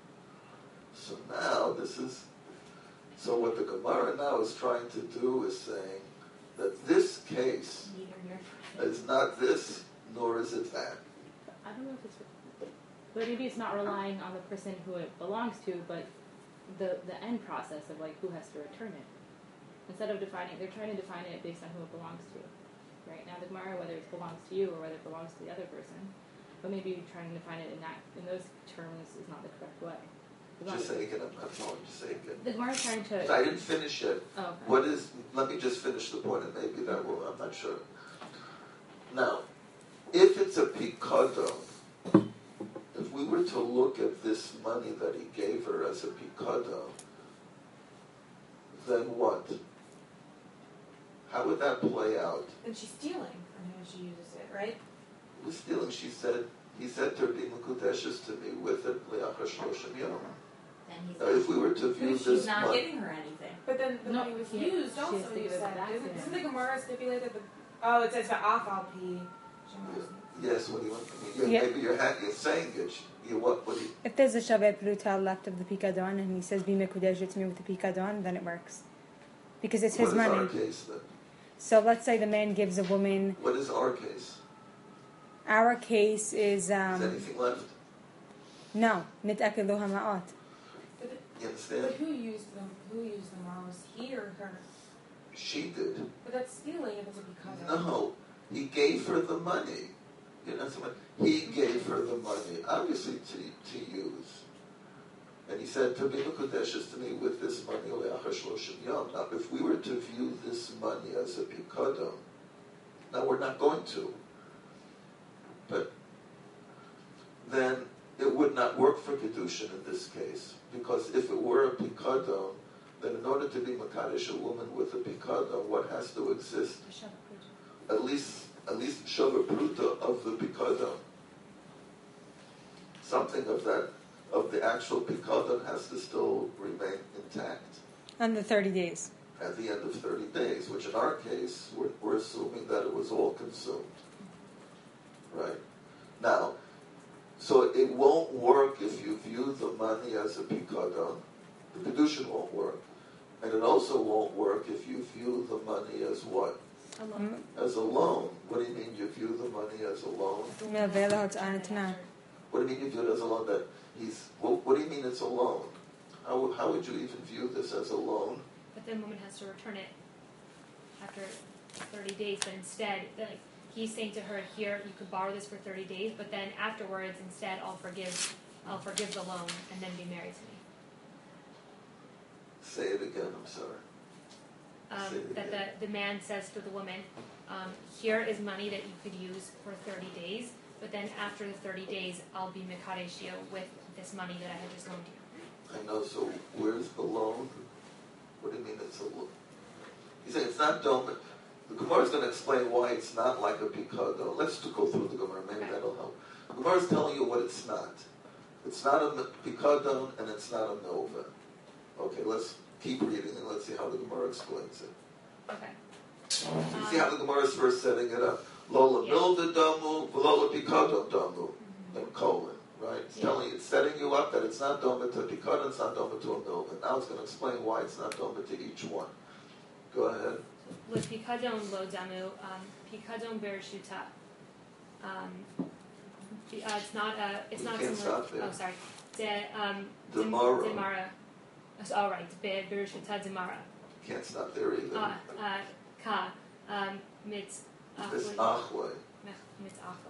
Speaker 2: So now this is, so what the Gemara now is trying to do is saying that this case
Speaker 6: Neither here nor there.
Speaker 2: is not this, nor is it that.
Speaker 7: I don't know if it's, but maybe it's not relying on the person who it belongs to, but the the end process of like who has to return it. Instead of defining, they're trying to define it based on who it belongs to. Right now, the Gemara, whether it belongs to you or whether it belongs to the other person, but maybe trying to define it in that in those terms is not the correct way. The
Speaker 2: Just
Speaker 7: Gemara-
Speaker 2: say again, I'm not following, just say again.
Speaker 7: The Gemara is trying to.
Speaker 2: I didn't finish yet.
Speaker 7: Oh, okay.
Speaker 2: What is, let me just finish the point and maybe that will, I'm not sure. Now, if it's a picadon, if we were to look at this money that he gave her as a picadon, then what? How would that play out?
Speaker 1: And she's stealing from how she uses it, right?
Speaker 2: It was stealing, she said, he said to her, Bima Kodeshes to me with it, Le'achar Shloshim Yom.
Speaker 6: Then he's
Speaker 2: Now, if we were to
Speaker 6: But
Speaker 2: view
Speaker 6: if
Speaker 2: this
Speaker 6: she's not
Speaker 2: money,
Speaker 6: giving her anything.
Speaker 1: But then the
Speaker 7: No,
Speaker 1: money was
Speaker 7: yeah,
Speaker 1: used
Speaker 7: she
Speaker 1: also,
Speaker 7: has to
Speaker 1: you
Speaker 7: give it
Speaker 1: said.
Speaker 7: back to
Speaker 1: Isn't,
Speaker 7: him.
Speaker 1: isn't the Gemara stipulated the, oh, it says the afal pi.
Speaker 2: yes, when you, yeah,
Speaker 4: Yeah.
Speaker 2: maybe you're, ha- you're saying it, you, what, what do you,
Speaker 4: If there's a Shaveh Pruta left of the Picadon and he says, Be Mekudesh to me with the Picadon, then it works. Because it's his
Speaker 2: what is our
Speaker 4: money.
Speaker 2: case then?
Speaker 4: So let's say the man gives a woman,
Speaker 2: What is our case?
Speaker 4: our case is,
Speaker 2: Is
Speaker 4: um,
Speaker 2: anything left?
Speaker 4: no, Nit'akilu Hama'ot.
Speaker 1: But, it-
Speaker 2: You understand?
Speaker 1: but who used them? Who used them all? Was he or her?
Speaker 2: She did.
Speaker 1: But that's stealing if it's a because
Speaker 2: No, he gave her the money. You know, so he gave her the money, obviously to, to use. And he said, to be Mekudeshes to me with this money, Le'achar Shloshim Yom. Now, if we were to view this money as a pikadon, now we're not going to. but then it would not work for Kedushin in this case, because if it were a Pikadon, then in order to be Makadosh a woman with a Pikadon, what has to exist? At least, at least Shava Pruta of the Pikadon. Something of that, of the actual Pikadon has to still remain intact.
Speaker 4: On the thirty days.
Speaker 2: At the end of thirty days, which in our case, we're, we're assuming that it was all consumed. Right? Now, so it won't work if you view the money as a Pikadon. The Kedushin won't work. And it also won't work if you view the money as what?
Speaker 3: A loan.
Speaker 2: As a loan. What do you mean you view the money as a loan? What do you mean you view it as a loan? That he's. What, what do you mean it's a loan? How, how would you even view this as a loan?
Speaker 3: But then woman has to return it after thirty days. But instead, like he's saying to her, here you could borrow this for thirty days, but then afterwards, instead, I'll forgive, I'll forgive the loan and then be married to me.
Speaker 2: Say it again. I'm sorry.
Speaker 3: Um, that the, the man says to the woman, um, here is money that you could use for thirty days, but then after the thirty days, I'll be mekadesh you with this money that I had just loaned you.
Speaker 2: I know. So where's the loan? What do you mean it's a loan? He's saying it's not dome. The Gemara is going to explain why it's not like a pikadon. Let's just go through the Gemara. Maybe
Speaker 3: Okay.
Speaker 2: that'll help. The Gemara is telling you what it's not. It's not a pikadon and it's not a milva. Okay, let's keep reading and let's see how the Gemara explains it.
Speaker 3: Okay.
Speaker 2: You see how the Gemara is first setting it up. Lola
Speaker 3: Yeah.
Speaker 2: milva damu, lola pikadon damu, and colon. Right? It's
Speaker 3: Yeah.
Speaker 2: telling you, it's setting you up that it's not doma to a pikadon, it's not doma to a milva. Now it's going to explain why it's not doma to each one. Go ahead.
Speaker 3: With pikadon lo damu, um, pikadon bereshuta. Um, the- uh, it's not a. It's
Speaker 2: You
Speaker 3: not
Speaker 2: can't
Speaker 3: similar.
Speaker 2: stop there.
Speaker 3: Oh, sorry. De um.
Speaker 2: Demara.
Speaker 3: Demara. All right. Be bereshuta demara.
Speaker 2: Can't stop there either.
Speaker 3: Uh, uh, ka um mitz.
Speaker 2: This
Speaker 3: achwe-
Speaker 2: achwe.
Speaker 3: Mitz achwe.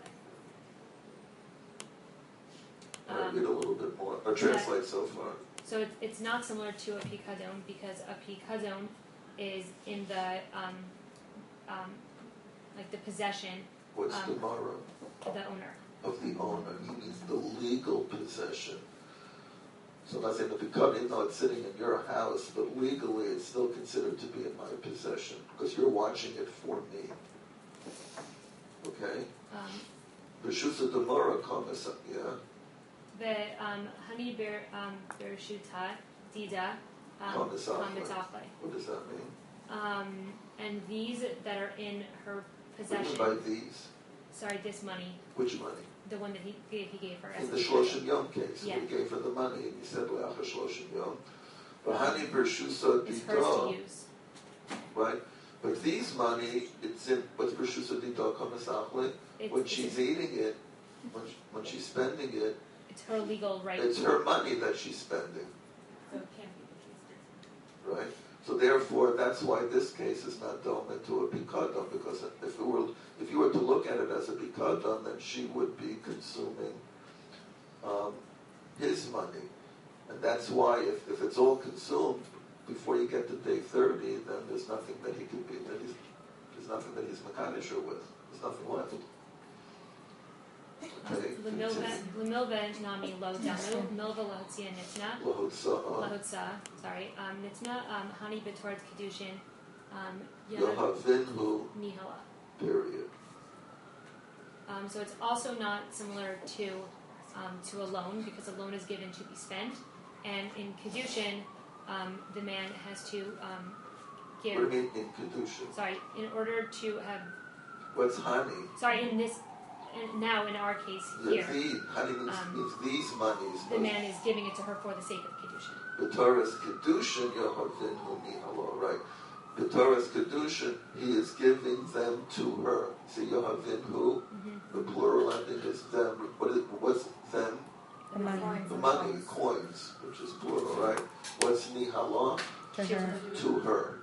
Speaker 2: All right,
Speaker 3: Um,
Speaker 2: read a little bit more. Or translate so far.
Speaker 3: So it's, it's not similar to a pikadon because a pikadon is in the um, um, like the possession
Speaker 2: What's
Speaker 3: um,
Speaker 2: Gemara?
Speaker 3: of the owner.
Speaker 2: Of the owner. He means the legal possession. So I'm not saying the pikadon, even though it's sitting in your house, but legally it's still considered to be in my possession because you're watching it for me. Okay?
Speaker 3: Um,
Speaker 2: Beshusa demara kamas, yeah.
Speaker 3: the um, honey bear um, bereshuta dida um,
Speaker 2: Kamisachle.
Speaker 3: kamisachle.
Speaker 2: What does that mean?
Speaker 3: Um, and these that are in her
Speaker 2: What do you
Speaker 3: possession.
Speaker 2: mean by these?
Speaker 3: Sorry, this money,
Speaker 2: Which money?
Speaker 3: the one that he gave, he gave her. as
Speaker 2: In
Speaker 3: a
Speaker 2: the
Speaker 3: pikadon.
Speaker 2: Shloshim Yom case,
Speaker 3: Yeah.
Speaker 2: we gave her the money, and he said, "Le'acha Shloshim Yom." Bahani Bershusa
Speaker 3: It's hers to
Speaker 2: Dita,
Speaker 3: use.
Speaker 2: right? But these money, it's in what's Bershusa Dita Kamasachle.
Speaker 3: It's,
Speaker 2: When
Speaker 3: it's,
Speaker 2: she's eating it, when, she, when she's spending it,
Speaker 3: it's her legal right.
Speaker 2: it's her money that she's spending,
Speaker 1: So it can't be the case.
Speaker 2: right? So therefore, that's why this case is not dome into a pikadon, because if it were, if you were to look at it as a pikadon, then she would be consuming um, his money, and that's why if, if it's all consumed before you get to day thirty, then there's nothing that he could be that he's there's nothing that he's mekanisher with. There's nothing left. Okay.
Speaker 3: Lemilva nami lo damu, milva lahotzia nitna,
Speaker 2: Lahotza,
Speaker 3: lahotza, sorry, um, nitna, um, hani b'torat kedushin, um,
Speaker 2: Yohavinhu,
Speaker 3: nihala.
Speaker 2: period.
Speaker 3: Um, so it's also not similar to um, to a loan because a loan is given to be spent, and in kedushin, um, the man has to um, give.
Speaker 2: What do you mean in Kedushin?
Speaker 3: Sorry, in order to have.
Speaker 2: What's honey?
Speaker 3: Sorry, in this. And now, in our case here,
Speaker 2: The, honey means,
Speaker 3: um,
Speaker 2: means these monies.
Speaker 3: the man is giving it to her for the sake of kedushin.
Speaker 2: The Torah's Kedushin, Yohavinhu Nihalo, right? The Torah's Kedushin, he is giving them to her. See, Yohavinhu,
Speaker 3: Mm-hmm.
Speaker 2: the plural ending is them. What is, what's them?
Speaker 4: The money.
Speaker 2: The money, coins, which is plural, right? What's Nihalo?
Speaker 4: To her.
Speaker 2: To her.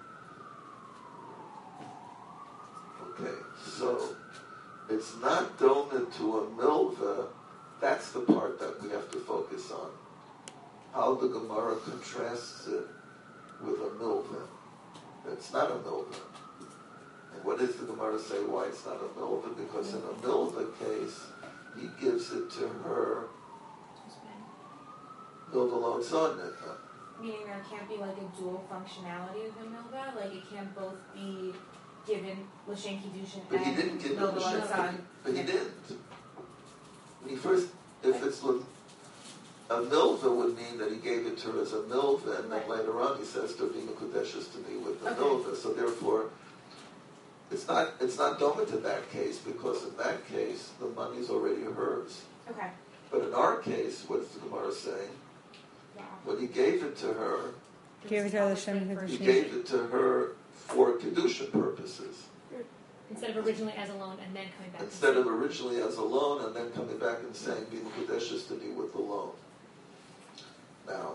Speaker 2: Okay, so it's not domed to a milva. That's the part that we have to focus on. How the Gemara contrasts it with a milva. It's not a milva. And what does the Gemara say why it's not a milva? Because in a milva case, he gives it to her,
Speaker 3: To spend.
Speaker 2: Milva loans on it. Uh,
Speaker 1: Meaning there can't be like a dual functionality of the Milva, like it can't both be given L'Shem Kiddushin
Speaker 2: But he
Speaker 1: and
Speaker 2: didn't give it
Speaker 1: Milva
Speaker 2: L'Shem,
Speaker 1: L'Tzad.
Speaker 2: but he didn't. When he first, if it's L- a Milva would mean that he gave it to her as a Milva, and then
Speaker 1: Right.
Speaker 2: later on he says to be Mekudeshes to me with the
Speaker 1: Okay.
Speaker 2: Milva. So therefore, it's not it's not doma to that case, because in that case the money's already hers.
Speaker 1: Okay.
Speaker 2: But in our case, what's the Gemara saying?
Speaker 1: Wow.
Speaker 2: When he gave it to her,
Speaker 4: Give it to her L'Shem
Speaker 2: he
Speaker 4: Kiddushin.
Speaker 2: gave it to her for Kedushin purposes.
Speaker 3: Instead of originally as a loan and then coming back.
Speaker 2: Instead of originally as a loan and then coming back and saying, be Mekudeshes to me with the loan. Now,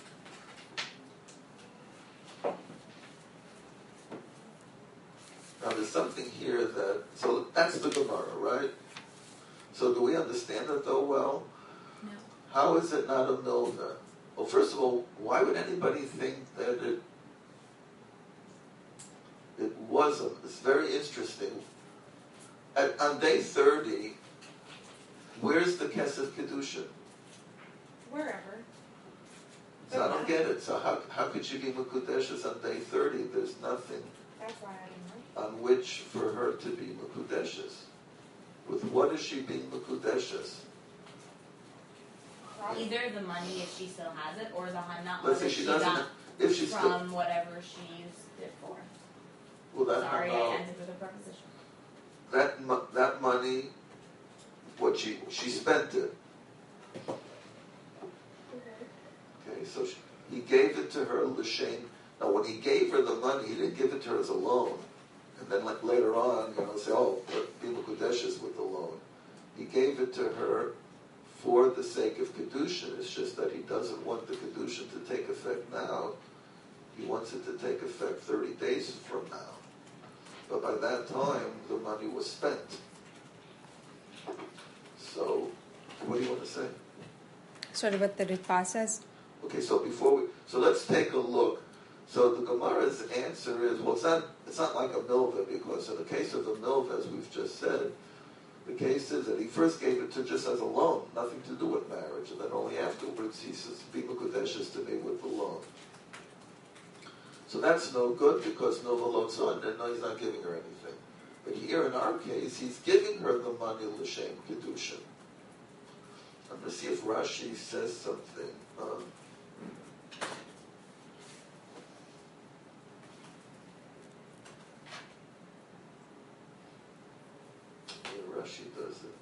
Speaker 2: now there's something here that, so that's the Gemara, right? So do we understand it though well?
Speaker 3: No.
Speaker 2: How is it not a milva? Well, first of all, why would anybody think that it it wasn't? It's very interesting. At, on day thirty, where's the Kesef Kedushin?
Speaker 1: Wherever.
Speaker 2: So I don't get it. So how how could you be Mekudeshes on day thirty? There's nothing
Speaker 1: That's why I didn't know.
Speaker 2: on which for her to be Mekudeshes. With what is she being Mekudeshes?
Speaker 5: Either the money if she still has it, or the hana
Speaker 2: Let's say
Speaker 5: that
Speaker 2: she
Speaker 5: she
Speaker 2: doesn't.
Speaker 5: got
Speaker 2: If she's still,
Speaker 5: from whatever she used it for.
Speaker 2: well, that
Speaker 5: Sorry,
Speaker 2: hana-
Speaker 5: I ended with a preposition.
Speaker 2: that mo- that money, what she she spent it. Okay, so she, he gave it to her l'shem. Now, when he gave her the money, he didn't give it to her as a loan, and then like later on, you know, say, oh, but be Mekudeshes with the loan. He gave it to her for the sake of Kedushin. It's just that he doesn't want the Kedushin to take effect now. He wants it to take effect thirty days from now. But by that time, the money was spent. So, what do you want to say?
Speaker 4: Sort of what the Ritva says.
Speaker 2: Okay, so before we, so let's take a look. So the Gemara's answer is, well, it's not, it's not like a milva, because in the case of the milva, as we've just said, the case is that he first gave it to just as a loan, nothing to do with marriage, and then only afterwards he says, be Mekudeshes to me with the loan. So that's no good, because Milva Lotzon, and no, he's not giving her anything. But here in our case, he's giving her the money L'Shem Kiddushin. I'm going to see if Rashi says something. Um, yeah, Rashi does it.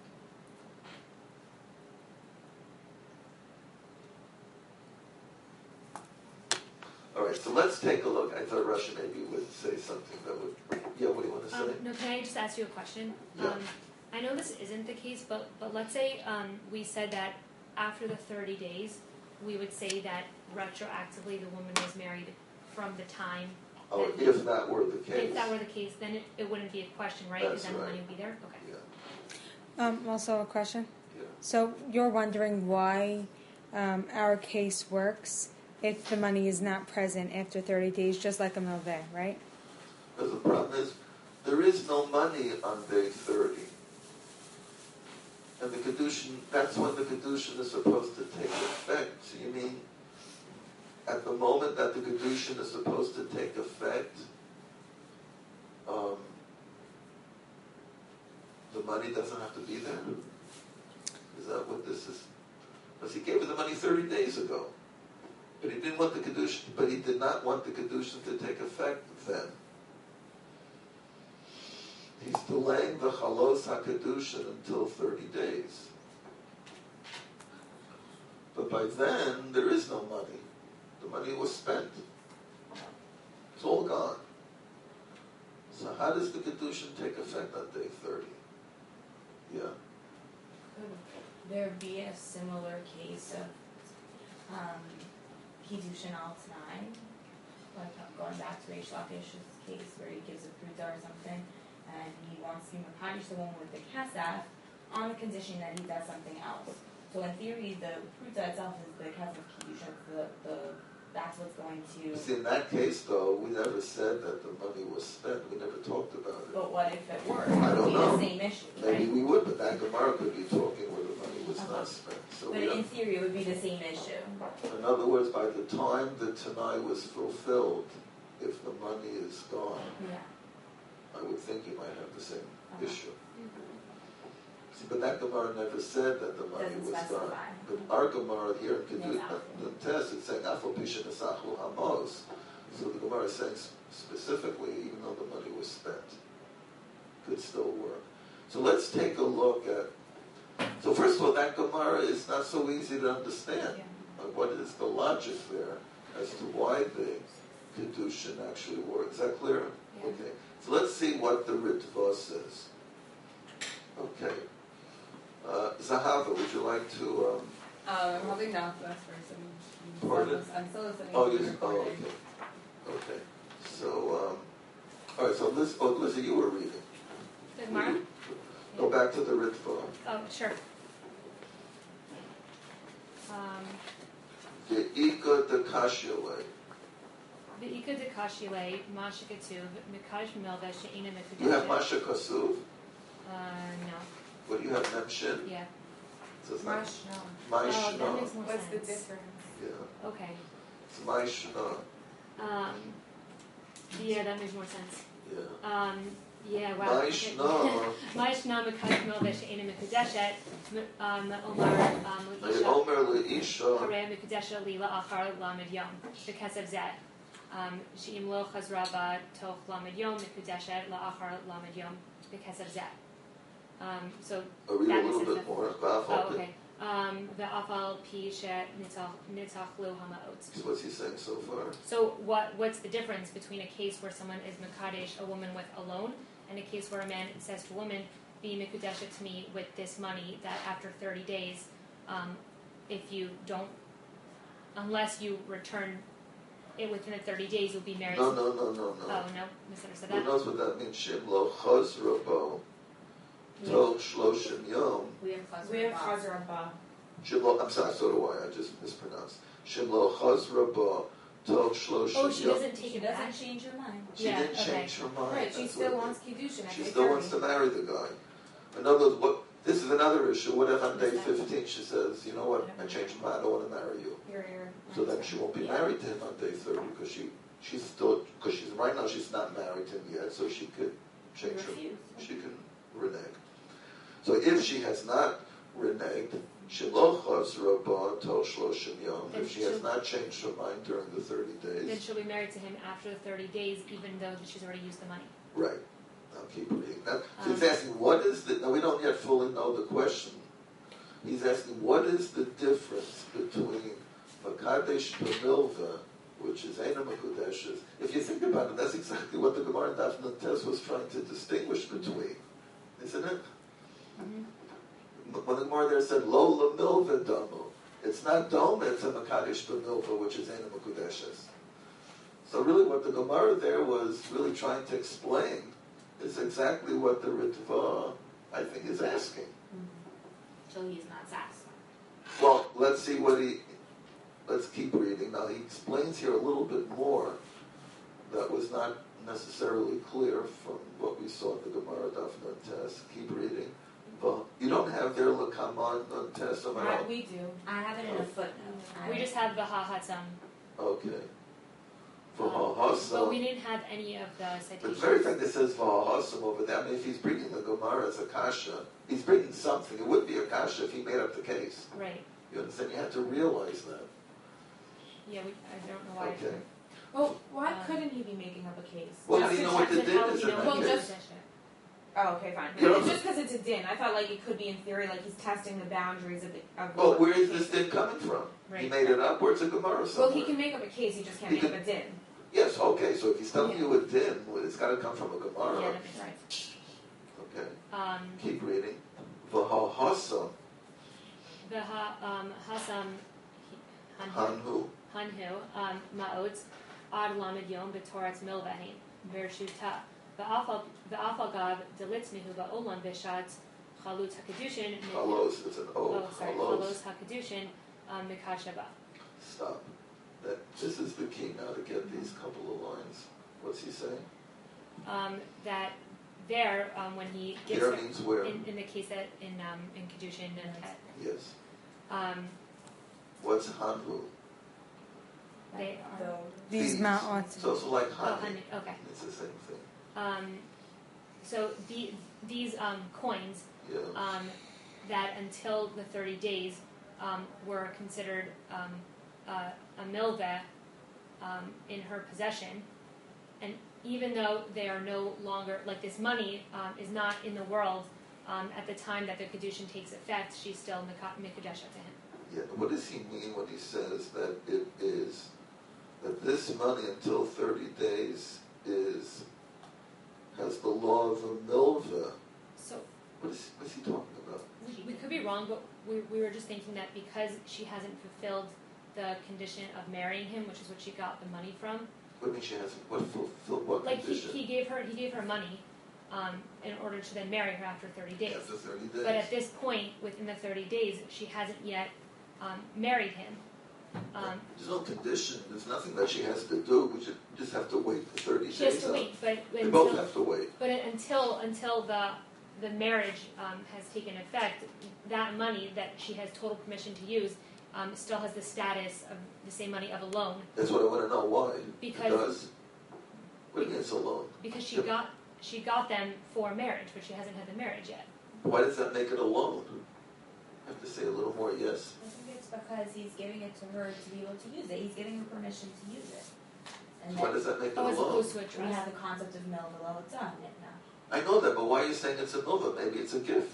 Speaker 2: All right, so let's take a look. I thought Rashi maybe would say something that would. Yeah, what do you want to say?
Speaker 3: Um, no, can I just ask you a question?
Speaker 2: Yeah.
Speaker 3: Um, I know this isn't the case, but but let's say um, we said that after the thirty days, we would say that retroactively the woman was married from the time.
Speaker 2: Oh,
Speaker 3: that-
Speaker 2: if that were the case.
Speaker 3: If that were the case, then it, it wouldn't be a question, right?
Speaker 2: That's
Speaker 3: Because then the
Speaker 2: right.
Speaker 3: money would be there. Okay.
Speaker 2: Yeah,
Speaker 4: Um, also a question.
Speaker 2: yeah.
Speaker 4: So you're wondering why um, our case works if the money is not present after thirty days, just like a milveh, right?
Speaker 2: Because the problem is, there is no money on day thirty. And the Kedushin, that's when the Kedushin is supposed to take effect. So you mean, at the moment that the Kedushin is supposed to take effect, um, the money doesn't have to be there? Is that what this is? Because he gave her the money thirty days ago. But he didn't want the Kedushin, but he did not want the Kedushin to take effect then. He's delaying the Chalos HaKedushin until thirty days. But by then, there is no money. The money was spent. It's all gone. So how does the Kedushin take effect on day thirty? Yeah.
Speaker 5: Could there be a similar case of um, Kiddushin al Tanai? Like uh, going back to Reish Lakish's case where he gives a pruta or something and he wants to be Makadish the woman with the kasaf on the condition that he does something else. So in theory, the pruta itself is the kasaf Kiddushin, the, the that's what's going to.
Speaker 2: See, in that case, though, we never said that the money was spent. We never talked about it.
Speaker 5: But what if it were?
Speaker 2: I don't
Speaker 5: It would be
Speaker 2: know.
Speaker 5: the same issue,
Speaker 2: Maybe
Speaker 5: right?
Speaker 2: we would, but that Gemara could be talking where the money was
Speaker 5: Uh-huh.
Speaker 2: not spent. So
Speaker 5: But
Speaker 2: we
Speaker 5: in
Speaker 2: don't.
Speaker 5: theory, it would be the same issue.
Speaker 2: In other words, by the time the Tanai was fulfilled, if the money is gone,
Speaker 5: Yeah.
Speaker 2: I would think you might have the same
Speaker 5: Uh-huh.
Speaker 2: issue. See, but that Gemara never said that the money
Speaker 5: Doesn't
Speaker 2: was
Speaker 5: specify.
Speaker 2: gone. But our Gemara here in Kedut,
Speaker 5: Nesachu.
Speaker 2: the test, it's saying Afal Pisha Nesachu Hamos. So the Gemara is saying s- specifically, even though the money was spent, could still work. So let's take a look at. So first of all, that Gemara is not so easy to understand.
Speaker 1: Yeah.
Speaker 2: Uh, what is the logic there as to why the Kedushin actually work? Is that clear?
Speaker 1: Yeah.
Speaker 2: Okay. So let's see what the Ritva says. Okay. Uh, Zahava, would you like to? Um,
Speaker 8: Um, I'm holding down for us first. I'm,
Speaker 2: Pardon?
Speaker 8: I'm still listening
Speaker 2: oh,
Speaker 8: to
Speaker 2: yes.
Speaker 8: the
Speaker 2: Oh,
Speaker 8: recording.
Speaker 2: okay. Okay. So, um, all right. So, Liz, oh, Lizzie, you were reading.
Speaker 3: The Gemara?
Speaker 2: Go back to the Ritva.
Speaker 3: Oh, sure. Um,
Speaker 2: The Ika de Kashyale.
Speaker 3: V'ika de kashile, masha ketuv, mekadosh milva she'ina mekudeshet.
Speaker 2: You have Masha Kasuv.
Speaker 3: Uh, no.
Speaker 2: What do you have? Memshin.
Speaker 3: Yeah.
Speaker 2: So it's not
Speaker 1: Marsh, no.
Speaker 3: Oh,
Speaker 2: Maishna.
Speaker 3: that makes more
Speaker 1: What's the
Speaker 3: sense.
Speaker 1: difference?
Speaker 2: Yeah.
Speaker 3: Okay.
Speaker 2: It's Maishna.
Speaker 3: Um, yeah, that makes more sense.
Speaker 2: Yeah.
Speaker 3: Um, yeah, wow.
Speaker 2: Maishna.
Speaker 3: Maishna mekadosh milva she'ina mekudeshet. Um, Omar, um,
Speaker 2: Like
Speaker 3: Isha.
Speaker 2: Omer leisha.
Speaker 3: Hare mekudesha li la'achar lamed yom. Because of that. Um, she'im lo chazra ba toch lamed yom mekudeshet la'achar lamed yom. Because of that. Um, so
Speaker 2: I'll read
Speaker 3: that
Speaker 2: a little
Speaker 3: makes
Speaker 2: bit
Speaker 3: sense.
Speaker 2: more.
Speaker 3: Oh, okay. Um, the afal pi she nitach lo hamaot.
Speaker 2: So what's he saying so far?
Speaker 3: So what what's the difference between a case where someone is mekadesh a woman with a loan and a case where a man says to a woman, be mekudeshet to me with this money that after thirty days, um, if you don't, unless you return it within the thirty days, you'll be married.
Speaker 2: No,
Speaker 3: to-
Speaker 2: no, no, no, no.
Speaker 3: Oh no, misunderstood
Speaker 2: Who
Speaker 3: that.
Speaker 2: knows what that means? Shim lo chazra bo. Tol shloshim yom.
Speaker 5: We have Chazra
Speaker 1: We have
Speaker 5: Ba.
Speaker 1: Chazra Ba.
Speaker 2: Shim lo, I'm sorry, so do I. I just mispronounced. Shim lo chazra bo. Tol shloshim
Speaker 3: Oh, she
Speaker 2: yom.
Speaker 3: doesn't take
Speaker 5: She
Speaker 3: it back.
Speaker 5: doesn't change her mind.
Speaker 2: She
Speaker 3: Yeah,
Speaker 2: didn't
Speaker 3: okay.
Speaker 2: change her mind.
Speaker 1: Right, she
Speaker 2: That's
Speaker 1: still
Speaker 2: what-
Speaker 1: wants Kiddushin at
Speaker 2: She
Speaker 1: day
Speaker 2: still wants
Speaker 1: thirty.
Speaker 2: to marry the guy. In other words, what, this is another issue. What if on day fifteen she says, you know what, I changed my mind, I don't want to marry you.
Speaker 1: You're, you're,
Speaker 2: So then she won't be
Speaker 5: Yeah.
Speaker 2: married to him on day thirty because she, she's still, because she's, right now she's not married to him yet, so she could change her,
Speaker 5: Refuse.
Speaker 2: she can renege. So if she has not reneged, Shiloh chazra ba tol shloshim yom,
Speaker 3: Then
Speaker 2: if she has
Speaker 3: she'll-
Speaker 2: not changed her mind during the thirty
Speaker 3: Then
Speaker 2: days,
Speaker 3: she'll be married to him after the thirty days, even though she's already used the money.
Speaker 2: right. I'll keep reading. Now, so he's
Speaker 3: Um,
Speaker 2: asking, what is the, now we don't yet fully know the question. He's asking, what is the difference between Makadesh B'milva, which is Eina Mekudeshes? If you think about it, that's exactly what the Gemara in Daf Nutes was trying to distinguish between, isn't it?
Speaker 3: Mm-hmm.
Speaker 2: When the Gemara there said, Lo L'milva Damu, it's not Doma, it's a Makadesh B'milva, which is Eina Mekudeshes. So really what the Gemara there was really trying to explain is exactly what the Ritva, I think, is asking.
Speaker 5: So he's not satisfied.
Speaker 2: Well, let's see what he, let's keep reading. Now, he explains here a little bit more that was not necessarily clear from what we saw at the Gemara Daf Nuntes. Keep reading. But you don't have there Lakaman Nuntes
Speaker 1: Right,
Speaker 2: somehow?
Speaker 1: we do.
Speaker 5: I have it in a footnote. I
Speaker 3: We just have the ha-hatzam.
Speaker 2: Okay. For
Speaker 3: Um,
Speaker 2: Hahasam.
Speaker 3: But we didn't have any of the
Speaker 2: But
Speaker 3: citations.
Speaker 2: the very fact that it says Vahasam over there, I mean, if he's bringing the Gemara as a kasha, he's bringing something. It wouldn't be a kasha if he made up the case.
Speaker 3: Right.
Speaker 2: You understand? You have to realize that.
Speaker 3: Yeah, we, I don't know why.
Speaker 2: Okay.
Speaker 1: Well, why
Speaker 3: Um,
Speaker 1: couldn't he be making up a case?
Speaker 2: Well,
Speaker 3: Just
Speaker 2: how do you
Speaker 3: to
Speaker 2: know what
Speaker 3: check
Speaker 2: the
Speaker 3: that
Speaker 2: din
Speaker 3: how
Speaker 2: is
Speaker 3: we
Speaker 2: in
Speaker 3: know
Speaker 2: that
Speaker 3: we
Speaker 1: Well,
Speaker 2: case?
Speaker 1: just- Oh, okay, fine.
Speaker 2: You know-
Speaker 1: It's just because it's a din. I thought like it could be in theory like he's testing the boundaries of the. Of
Speaker 2: Well,
Speaker 1: what
Speaker 2: where is
Speaker 1: the
Speaker 2: this
Speaker 1: case
Speaker 2: din coming from? He
Speaker 3: Right.
Speaker 2: made it up, or it's a Gemara somewhere?
Speaker 1: Well, he can make up a case. He just can't
Speaker 2: He
Speaker 1: make
Speaker 2: can-
Speaker 1: up a din.
Speaker 2: Yes, okay, so if he's telling
Speaker 1: Yeah.
Speaker 2: you a din, well, it's got to come from a Gemara.
Speaker 3: Yeah, that makes sense.
Speaker 2: Okay,
Speaker 3: Um,
Speaker 2: keep reading. V'hahasam
Speaker 3: the ha, um, hasam hanhu,
Speaker 2: hanhu.
Speaker 3: hanhu um, ma'ot ad lamed yom b'torat milvahin vershuta v'afal v'afal gav delitznihu ba'olam v'shat chalut hakadushin
Speaker 2: Chalos, it's an O.
Speaker 3: oh sorry
Speaker 2: Chalos.
Speaker 3: chalos hakadushin um, mikashaba.
Speaker 2: Stop. That this is the key now to get these couple of lines. What's he saying?
Speaker 3: Um, that there, um, when he gives
Speaker 2: There
Speaker 3: her,
Speaker 2: means where?
Speaker 3: in, in the case that in um, in Kedushin and
Speaker 2: Yes.
Speaker 3: um,
Speaker 2: What's hanhu?
Speaker 3: they are.
Speaker 5: Though
Speaker 4: These
Speaker 2: These.
Speaker 4: ma'ot.
Speaker 2: It's also like
Speaker 3: Oh,
Speaker 2: honey.
Speaker 3: honey. Okay.
Speaker 2: It's the same thing.
Speaker 3: Um, so the, these um, coins
Speaker 2: Yeah.
Speaker 3: um, that until the thirty days um, were considered um, uh, a milveh um, in her possession, and even though they are no longer, like this money um, is not in the world um, at the time that the Kedushin takes effect, she's still Mika- Mikudesha to him.
Speaker 2: Yeah. What does he mean when he says that it is that this money until thirty days is has the law of a milveh?
Speaker 3: So
Speaker 2: What is what's he talking about?
Speaker 3: we, we could be wrong, but we, we were just thinking that because she hasn't fulfilled the condition of marrying him, which is what she got the money from,
Speaker 2: What do you mean she hasn't? What fulfilled what
Speaker 3: like he,
Speaker 2: condition?
Speaker 3: he gave her he gave her money um, in order to then marry her after thirty days.
Speaker 2: After thirty days.
Speaker 3: But at this point, within the thirty days, she hasn't yet um, married him. Um,
Speaker 2: There's no condition. There's nothing that she has to do. We should just have to wait for thirty
Speaker 3: she
Speaker 2: days.
Speaker 3: has to
Speaker 2: out.
Speaker 3: wait, but
Speaker 2: They
Speaker 3: until,
Speaker 2: both have to wait.
Speaker 3: but until until the the marriage um, has taken effect, that money that she has total permission to use um, still has the status of the same money of a loan
Speaker 2: That's what I want to know. Why?
Speaker 3: because
Speaker 2: what do you mean it's a loan?
Speaker 3: because she
Speaker 2: Yep.
Speaker 3: got she got them for marriage, but she hasn't had the marriage yet.
Speaker 2: Why does that make it a loan? I have to say a little more. Yes.
Speaker 5: I think it's because he's giving it to her to be able to use it. He's giving her permission to use it. And
Speaker 2: Why
Speaker 5: then
Speaker 2: does that make it
Speaker 3: Oh,
Speaker 2: a
Speaker 3: as
Speaker 2: loan?
Speaker 3: opposed to a
Speaker 5: we
Speaker 3: trust.
Speaker 5: have the concept of milveh done it now.
Speaker 2: I know that, but why are you saying it's a milvah? Maybe it's a gift.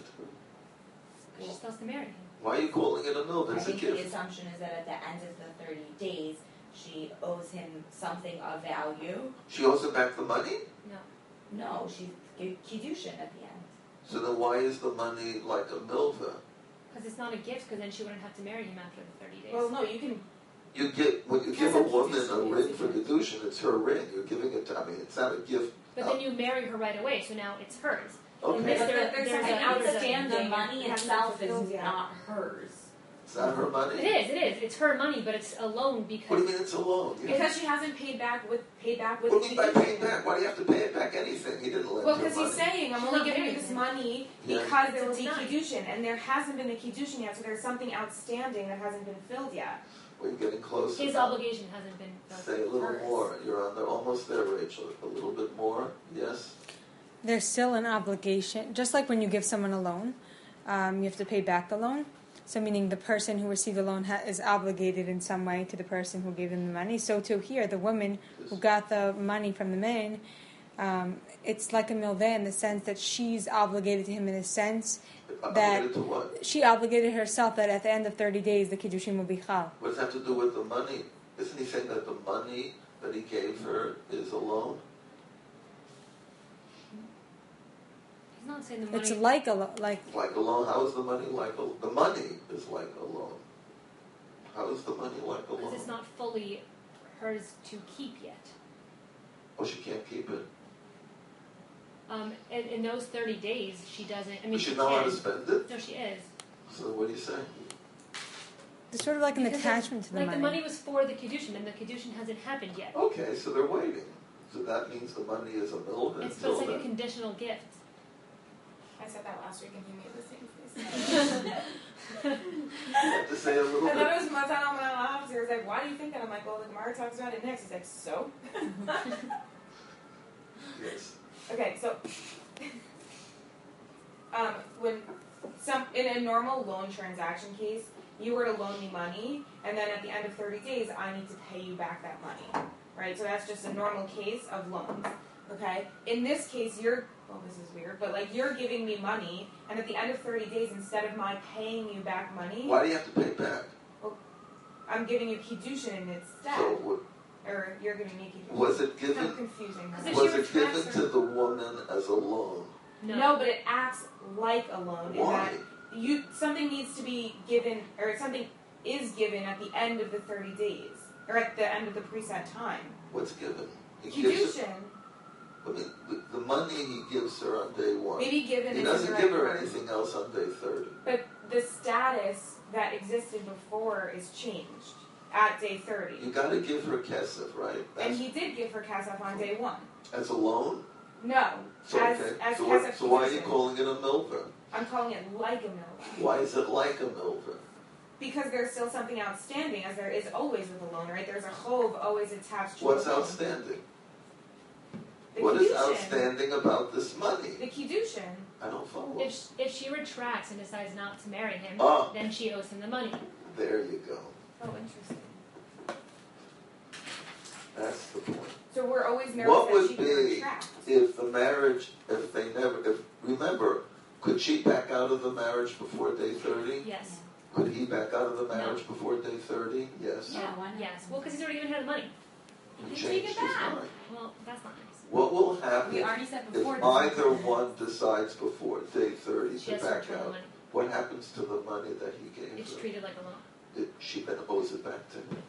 Speaker 3: She still has to marry him.
Speaker 2: Why are you calling it a milvah?
Speaker 5: I
Speaker 2: It's a
Speaker 5: think the
Speaker 2: gift.
Speaker 5: assumption is that at the end of the thirty days, she owes him something of value.
Speaker 2: She owes him back the money.
Speaker 3: No.
Speaker 5: No, she gave kiddushin at the end.
Speaker 2: So then why is the money like a milvah?
Speaker 3: Because it's not a gift, because then she wouldn't have to marry him after the thirty days.
Speaker 6: Well, no, you can.
Speaker 2: You get when you
Speaker 6: Because
Speaker 2: give a
Speaker 6: of
Speaker 2: woman a
Speaker 6: kiddushin,
Speaker 2: ring
Speaker 6: it's
Speaker 2: for
Speaker 6: a gift.
Speaker 2: kedushin, it's her ring. You're giving it to. I mean, it's not a gift.
Speaker 3: But then you marry her right away, so now it's hers.
Speaker 2: Okay.
Speaker 3: This-
Speaker 6: But
Speaker 3: there-
Speaker 6: there's
Speaker 3: there's
Speaker 6: something
Speaker 3: a- there's a-
Speaker 6: outstanding.
Speaker 5: The money
Speaker 6: It hasn't
Speaker 5: itself
Speaker 6: been
Speaker 5: is
Speaker 6: fulfilled yet.
Speaker 5: not hers.
Speaker 2: It's not her money.
Speaker 3: It is, it is. It's her money, but it's a loan
Speaker 2: What do
Speaker 3: because
Speaker 2: you mean it's a loan? You-
Speaker 6: Because she hasn't paid back with paid back with
Speaker 2: What do you mean by paying
Speaker 6: kiddushin.
Speaker 2: back? Why do you have to pay it back anything? He didn't lend
Speaker 6: Well,
Speaker 2: her
Speaker 6: because
Speaker 2: money.
Speaker 6: he's saying, I'm
Speaker 3: She's
Speaker 6: only
Speaker 3: not
Speaker 6: giving you
Speaker 3: giving
Speaker 6: this
Speaker 3: it.
Speaker 6: money
Speaker 2: Yeah.
Speaker 6: because there will
Speaker 3: It's
Speaker 6: be
Speaker 3: not.
Speaker 6: kiddushin, and there hasn't been a kiddushin yet, so there's something outstanding that hasn't been filled yet.
Speaker 2: We're getting closer.
Speaker 3: his
Speaker 2: now.
Speaker 3: obligation hasn't been fulfilled.
Speaker 2: Say a little
Speaker 3: Hers.
Speaker 2: more. You're on there, almost there, Rachel. A little bit more. Yes.
Speaker 4: There's still an obligation, just like when you give someone a loan, um, you have to pay back the loan. So, meaning the person who received the loan ha- is obligated in some way to the person who gave them the money. So, too here, the woman who got the money from the man, um, it's like a milveh in the sense that she's obligated to him in a sense
Speaker 2: Obligated to what?
Speaker 4: she obligated herself that at the end of thirty days the kiddushin will be chal.
Speaker 2: What does that have to do with the money? Isn't he saying that the money that he gave her is a loan?
Speaker 3: He's not saying the money.
Speaker 4: It's like a lo- like
Speaker 2: Like a loan? How is the money like a the money is like a loan? How is the money like a
Speaker 3: Because
Speaker 2: loan?
Speaker 3: it's not fully hers to keep yet.
Speaker 2: Oh, she can't keep it.
Speaker 3: Um, in, in those thirty days, she doesn't. I mean,
Speaker 2: Does
Speaker 3: she
Speaker 2: she know how
Speaker 3: can.
Speaker 2: to spend it?
Speaker 3: No, she is.
Speaker 2: So what do you say?
Speaker 4: it's sort of like an
Speaker 3: Because
Speaker 4: attachment to the
Speaker 3: like
Speaker 4: money.
Speaker 3: the money was for the kiddushin, and the kiddushin hasn't happened yet.
Speaker 2: Okay, so they're waiting. So that means the money is a milvah
Speaker 3: It's, but
Speaker 2: until
Speaker 3: it's like a
Speaker 2: then.
Speaker 3: conditional gift.
Speaker 6: I said that last week, and he made the same face.
Speaker 2: You have to say a little
Speaker 6: And
Speaker 2: bit.
Speaker 6: then it was Matan on my laps. He was like, "Why do you think that?" I'm like, "Well, the Gemara talks about it next." He's like, "So."
Speaker 2: Yes.
Speaker 6: Okay, so um, when some in a normal loan transaction case, you were to loan me money, and then at the end of thirty days, I need to pay you back that money, right? So that's just a normal case of loans. Okay. In this case, you're well, this is weird, but like you're giving me money, and at the end of thirty days, instead of my paying you back money,
Speaker 2: Why do you have to pay back?
Speaker 6: I'm giving you kiddushin instead,
Speaker 2: So what,
Speaker 6: or you're giving me kiddushin.
Speaker 2: was it
Speaker 6: It's
Speaker 2: given?
Speaker 6: kind of confusing.
Speaker 3: Because if
Speaker 2: Was
Speaker 3: she
Speaker 2: it given
Speaker 3: retracts her-
Speaker 2: to the woman as a loan?
Speaker 3: No.
Speaker 6: No, but it acts like a loan in
Speaker 2: Why?
Speaker 6: that you something needs to be given, or something is given at the end of the thirty days, or at the end of the preset time.
Speaker 2: What's given? He gives her,
Speaker 6: Kiddushin,
Speaker 2: I mean, the, the money he gives her on day one.
Speaker 6: maybe given
Speaker 2: He
Speaker 6: is
Speaker 2: doesn't
Speaker 6: the
Speaker 2: give
Speaker 6: right
Speaker 2: her
Speaker 6: word.
Speaker 2: anything else on day thirty.
Speaker 6: But the status that existed before is changed
Speaker 1: at day thirty.
Speaker 2: You got to give her kesef, right?
Speaker 1: And
Speaker 2: That's,
Speaker 1: he did give her kesef on day one.
Speaker 2: as a loan.
Speaker 1: No,
Speaker 2: So
Speaker 1: as
Speaker 2: okay.
Speaker 1: as
Speaker 2: so, what,
Speaker 1: kesef
Speaker 2: so why are you
Speaker 1: kedushin.
Speaker 2: calling it a milva?
Speaker 1: I'm calling it like a milva.
Speaker 2: Why is it like a milva?
Speaker 1: Because there's still something outstanding, as there is always with a loan, right? There's a chov always attached to
Speaker 2: What's
Speaker 1: a loan.
Speaker 2: outstanding?
Speaker 1: The
Speaker 2: What is
Speaker 1: kiddushin.
Speaker 2: outstanding about this money?
Speaker 1: The kiddushin.
Speaker 2: I don't follow.
Speaker 3: If sh- if she retracts and decides not to marry him,
Speaker 2: Ah.
Speaker 3: then she owes him the money.
Speaker 2: There you go.
Speaker 1: Oh, interesting.
Speaker 2: That's the point.
Speaker 1: So we're always nervous
Speaker 2: What
Speaker 1: that
Speaker 2: would
Speaker 1: she can
Speaker 2: be
Speaker 1: retract.
Speaker 2: if the marriage, if they never, if remember, could she back out of the marriage before day thirty?
Speaker 3: Yes.
Speaker 2: Could he back out of the
Speaker 3: No.
Speaker 2: marriage before day thirty? Yes.
Speaker 3: Yeah.
Speaker 5: why not?
Speaker 3: Yes. Well, because he's already given her the money.
Speaker 2: He
Speaker 5: can take
Speaker 2: changed
Speaker 5: it
Speaker 2: his
Speaker 5: back.
Speaker 2: mind.
Speaker 3: Well, that's not nice.
Speaker 2: What will happen
Speaker 6: We already said
Speaker 2: if
Speaker 6: before.
Speaker 2: either one decides before day thirty
Speaker 3: She
Speaker 2: to
Speaker 3: has to
Speaker 2: back
Speaker 3: return the
Speaker 2: out?
Speaker 3: money.
Speaker 2: What happens to the money that he gave
Speaker 3: It's
Speaker 2: her?
Speaker 3: treated like a loan.
Speaker 2: It, she then owes it back to him.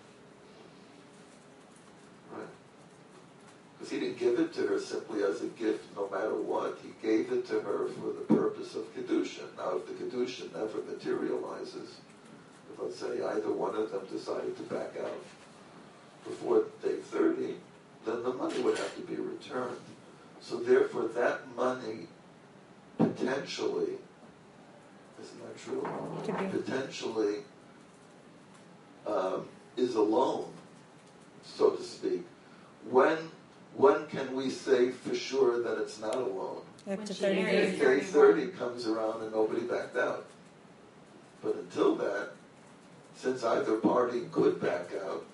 Speaker 2: Right? Because he didn't give it to her simply as a gift no matter what. He gave it to her for the purpose of Kedushin. Now, if the Kedushin never materializes, if let's say either one of them decided to back out before day thirty, then the money would have to be returned. So therefore, that money potentially, isn't that true?
Speaker 4: Could be.
Speaker 2: Potentially um, is a loan, so to speak. When when can we say for sure that it's not a loan?
Speaker 4: Up
Speaker 3: When
Speaker 4: to
Speaker 3: she
Speaker 4: thirty
Speaker 3: marries.
Speaker 4: days.
Speaker 2: If day thirty comes around and nobody backed out. But until that, since either party could back out,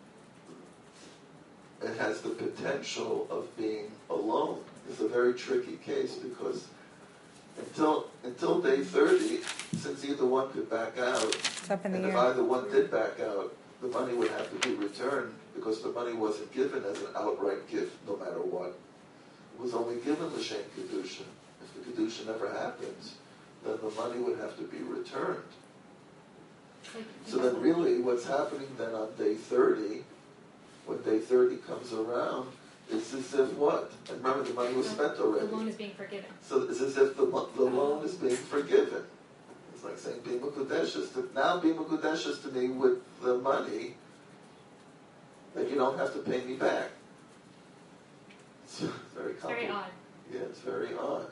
Speaker 2: it has the potential of being a loan. It's a very tricky case because until until day thirty, since either one could back out,
Speaker 4: It's up in the
Speaker 2: and if
Speaker 4: air.
Speaker 2: either one did back out, the money would have to be returned because the money wasn't given as an outright gift no matter what. It was only given l'shem kedusha. If the kedusha never happens, then the money would have to be returned.
Speaker 3: Like,
Speaker 2: So then really what's happening then on day thirty, when day thirty comes around, it's as if what? And remember the money was spent
Speaker 3: the
Speaker 2: already.
Speaker 3: loan is being forgiven.
Speaker 2: So it's as if the, mo- the loan is being forgiven. It's like saying Bima Kudeshes to now Bima Kudeshes to me with the money that you don't have to pay me back. It's very
Speaker 3: It's very
Speaker 2: complicated.
Speaker 3: odd.
Speaker 2: Yeah, it's very odd.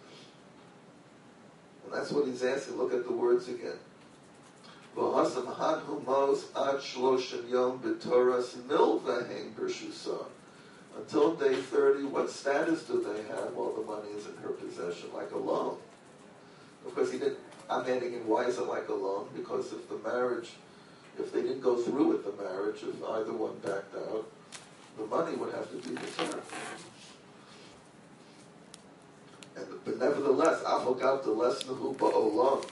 Speaker 2: And that's what he's asking. Look at the words again. V'hasam had humos ad shloshim yom b'toras milva hein b'rshusa. Until day thirty, what status do they have while the money is in her possession? Like a loan. Of course, he didn't. I'm adding in why is it like a loan? Because if the marriage, if they didn't go through with the marriage, if either one backed out, the money would have to be returned. And, but nevertheless, avogav the less nehu ba'olam.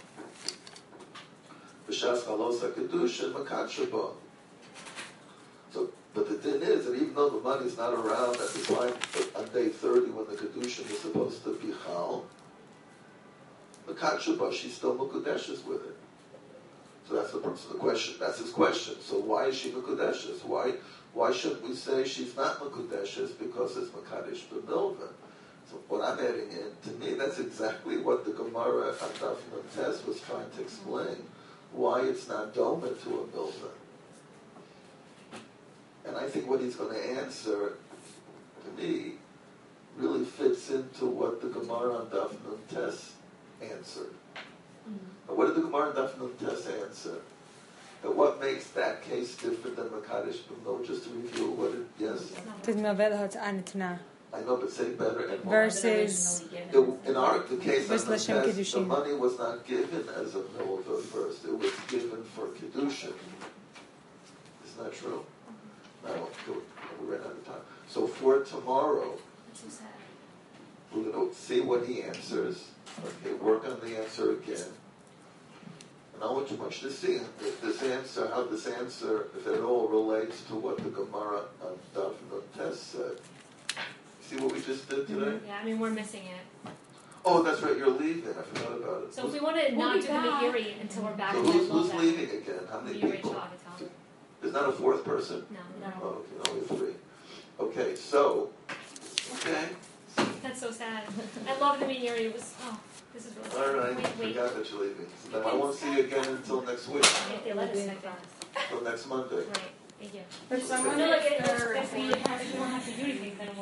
Speaker 2: B'shas chalosa kedusha makachaba. So, but the thing is that even though the money's not around at the time on day thirty when the kedusha is supposed to be chal, makachaba, she's still mukudeshes with it. So that's the, so the question. That's his question. So why is she mukudeshes? Why why shouldn't we say she's not mukudeshes because it's makadesh b'milva? So what I'm adding in, to me, that's exactly what the Gemara on Daf Nun Tes was trying to explain. Why it's not doma to a milva. And I think what he's going to answer, to me, really fits into what the Gemara on Daf Nun Tes answered. Now, what did the Gemara on Daf Nun Tes answer? That what makes that case different than Makadesh B'milva? Just to review what it, yes?
Speaker 4: Because Milvel Hot Anitna
Speaker 2: I know, but say better. And
Speaker 4: versus
Speaker 2: it, in our the case
Speaker 4: Versus
Speaker 2: on the
Speaker 4: L'Shem
Speaker 2: test, the
Speaker 4: Kiddushin.
Speaker 2: money was not given as a milva first. It was given for Kiddushin. Isn't that true? No, we ran out of time. So for tomorrow,
Speaker 3: That's so sad.
Speaker 2: we're going to see what he answers. Okay, work on the answer again. And I want you much to see if this answer, how this answer, if at all, relates to what the Gemara on Daf Nun Tes said. See what we just did today?
Speaker 3: Yeah, I mean, we're missing it.
Speaker 2: Oh, that's right, you're leaving. I forgot about it.
Speaker 3: So if we want to
Speaker 5: We'll
Speaker 3: not
Speaker 5: be
Speaker 3: do the
Speaker 5: back.
Speaker 3: Meiri until we're back,
Speaker 2: So
Speaker 3: then
Speaker 2: who's,
Speaker 3: we'll
Speaker 2: who's
Speaker 3: back.
Speaker 2: leaving again? How many
Speaker 3: Me,
Speaker 2: people?
Speaker 3: Rachel, Avital.
Speaker 2: There's not a fourth person?
Speaker 3: No,
Speaker 5: No.
Speaker 2: Oh, okay, only three. Okay, so, okay,
Speaker 3: that's so sad. I love the Meiri. It was, oh, this is really sad.
Speaker 2: all right,
Speaker 3: Wait, wait.
Speaker 2: forgot that you're leaving. So then I won't see you again until next week.
Speaker 3: If they let us, I think.
Speaker 2: till next Monday.
Speaker 3: Right. Thank you.
Speaker 8: If someone
Speaker 3: No, like,
Speaker 8: gets
Speaker 3: if,
Speaker 8: their
Speaker 3: if we
Speaker 8: report-
Speaker 3: have, if we don't have to do anything, then